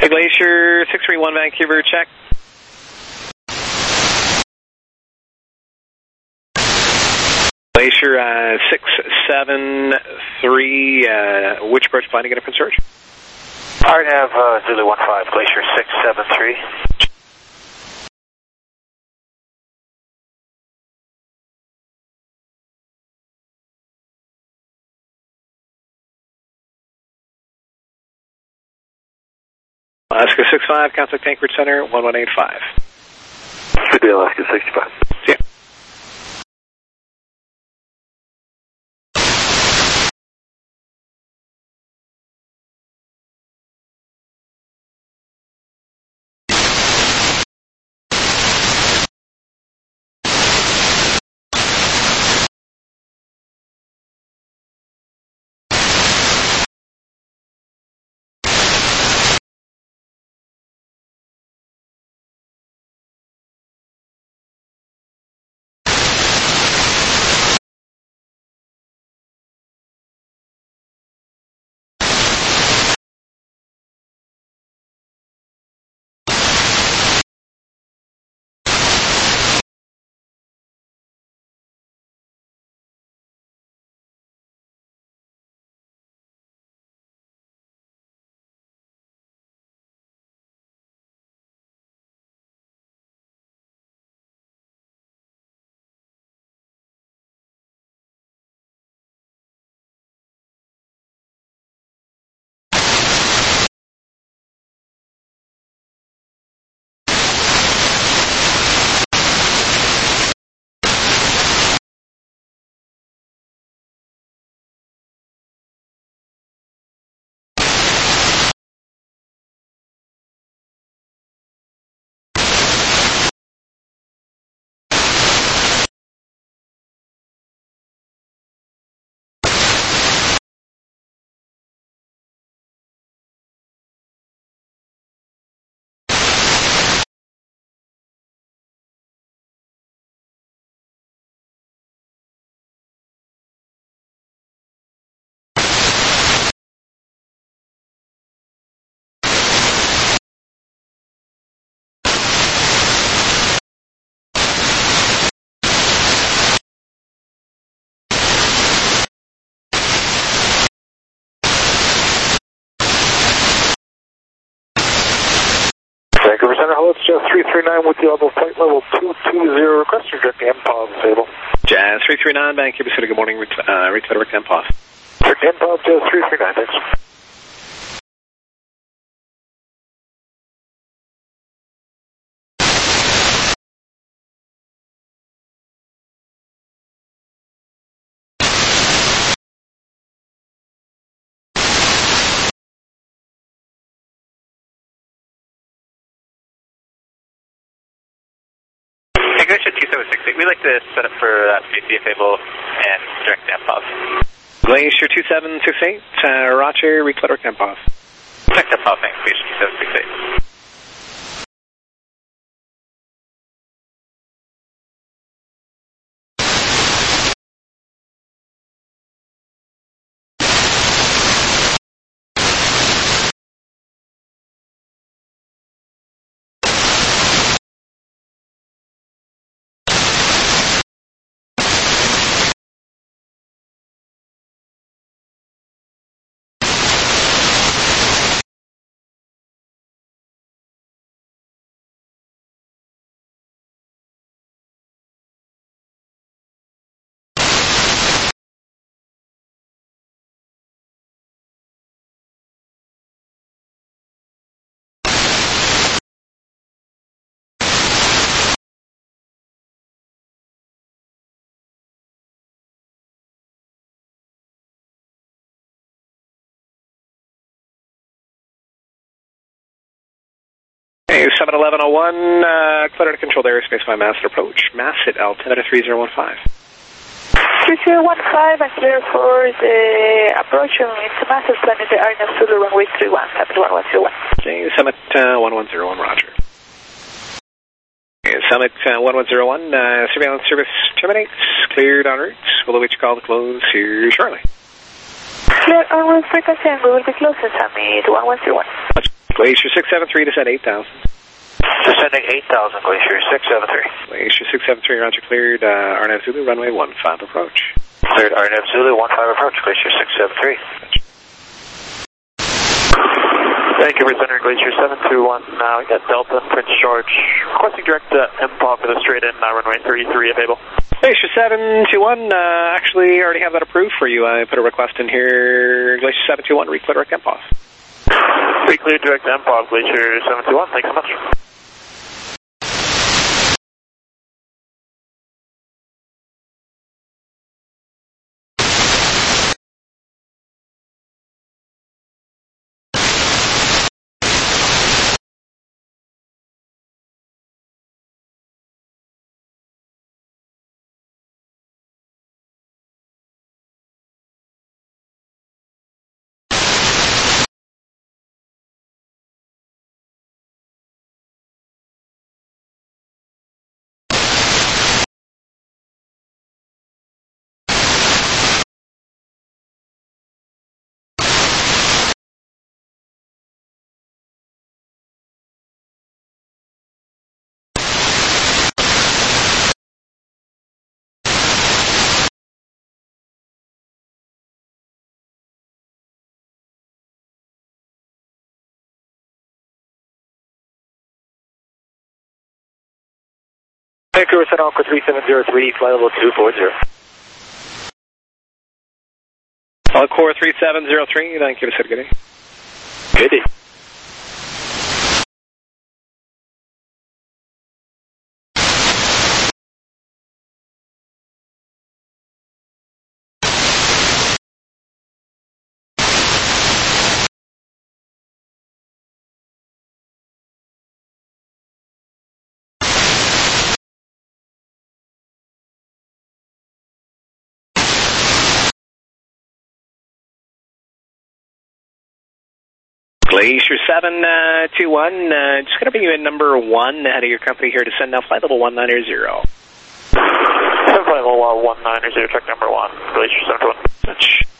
Glacier 631 Vancouver, check. Glacier 673, which approach plan to get a pin search? RNAV Zulu 15, Glacier 673. Alaska 65, contact Anchorage Center 1185. Should be Alaska 65. See ya. Vancouver Center, hello, it's Jazz 339 with you on the flight level 220, request to direct MPOV disable. Jazz 339 Vancouver City, good morning, reach direct MPOV. Direct MPOV, Jazz 339, thanks. Glacier 2768, we'd like to set up for safety if able and direct MPOV. Glacier 2768, Roger, reach direct MPOV. Direct MPOV, thanks, Glacier 2768. Hey, 71101, clear to control airspace by Masset approach. Masset, altimeter 3015. 3015 and clear for the approach into Masset, planet the RNAV Zulu runway 31, capital 1101. Okay, Summit 1101, Roger. Okay, Summit 1101, surveillance service terminates, cleared en route. We'll await your call to close here shortly. Clear on frequency and we will be closing Summit 1101. Glacier 673, descend 8,000. Descending 8,000, Glacier 673. Glacier 673, roger, cleared, RNAV Zulu, runway 15 approach. Cleared RNAV Zulu, 15 approach, Glacier 673. Vancouver Center, Glacier 721, now we got Delta and Prince George. Requesting direct MPOP for the straight in, runway 33 available. Glacier 721, actually already have that approved for you. I put a request in here, Glacier 721, reclear direct MPOP. Reclear direct MPOP, Glacier 721, thanks so much. Vancouver Center, Aqua 3703, flight level 240. Core 3703, Vancouver Center, good day. Good day. Glacier 721, just going to bring you in number 1 ahead of your company here to send now flight level 190. Flight level 190, check number 1, Glacier 721.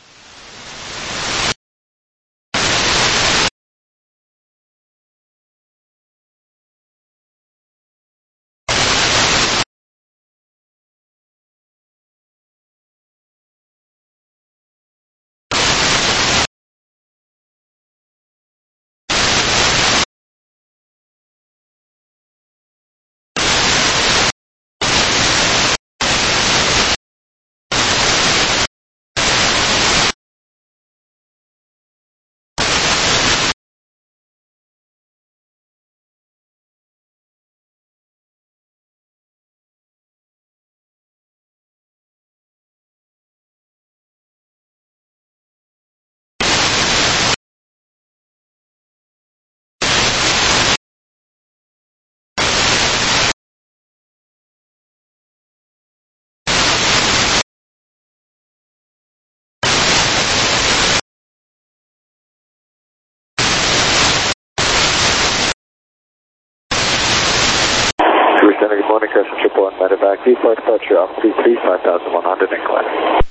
Good morning, Crescent 111, medevac, default departure off 33, 5100 incline.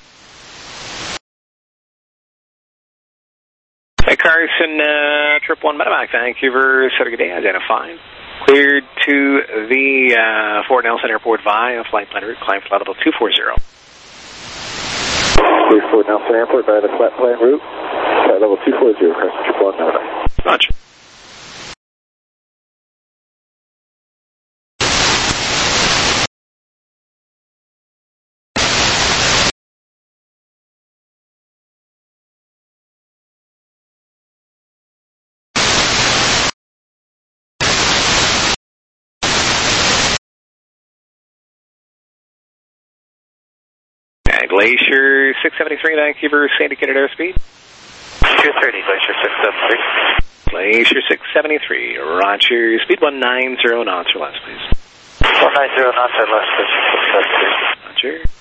Hey Carson, Trip 1 medevac, Vancouver, Center, good day, identified. Cleared to the Fort Nelson Airport via flight plan route, climb flight level 240. Cleared Fort Nelson Airport via the flat plan route, flight level 240, Crescent 111, medevac. Roger. Glacier 673, Vancouver, indicated airspeed. 230, Glacier 673. Glacier 673, roger, speed 190 knots or less, please. 190 knots or less, please. Roger.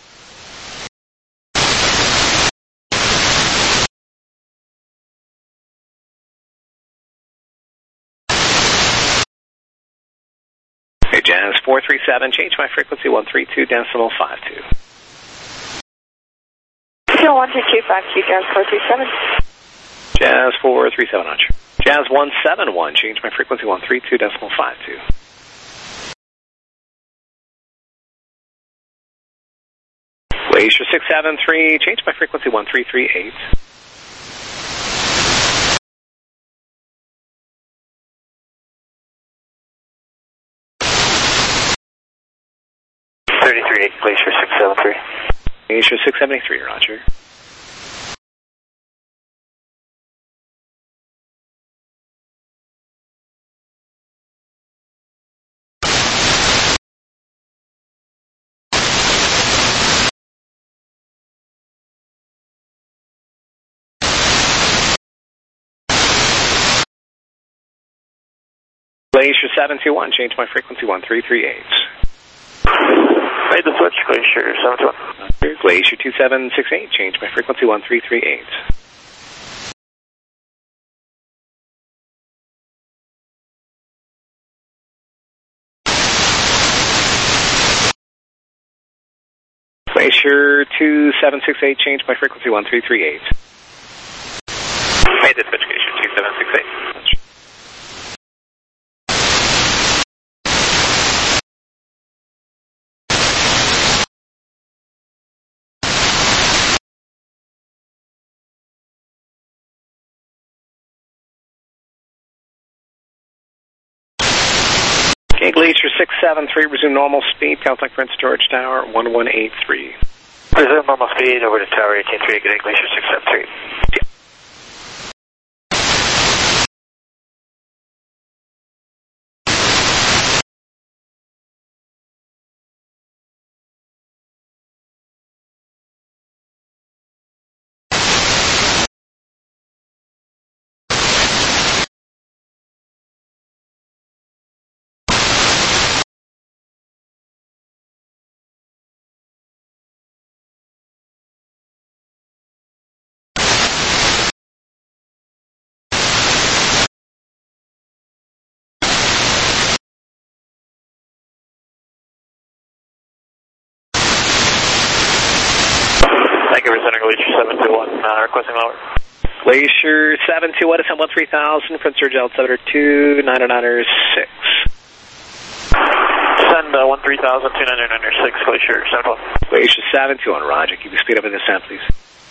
Okay, Jazz 437, change my frequency 132.52. 1225, Jazz 437. Jazz 437, roger. Jazz 171, change my frequency 132.52. Glacier 673, change my frequency 1338. Glacier 673. Glacier 673, roger. Glacier 721, change my frequency 1338. Made the switch, Glacier 721. Glacier 2768, change my frequency 1338. Glacier 2768, change my frequency 1338. Made the switch, Glacier 2768. Okay, Glacier 673, resume normal speed, contact Prince George Tower 1183. Resume normal speed over to Tower 183, good day, Glacier 673. Thank you for center, Glacier 721, requesting lower. Glacier 721, descend 13,000, Prince George altimeter 2996. Send 13,000, 2996, Glacier 721. Glacier 721, roger, keep the speed up in descent, please.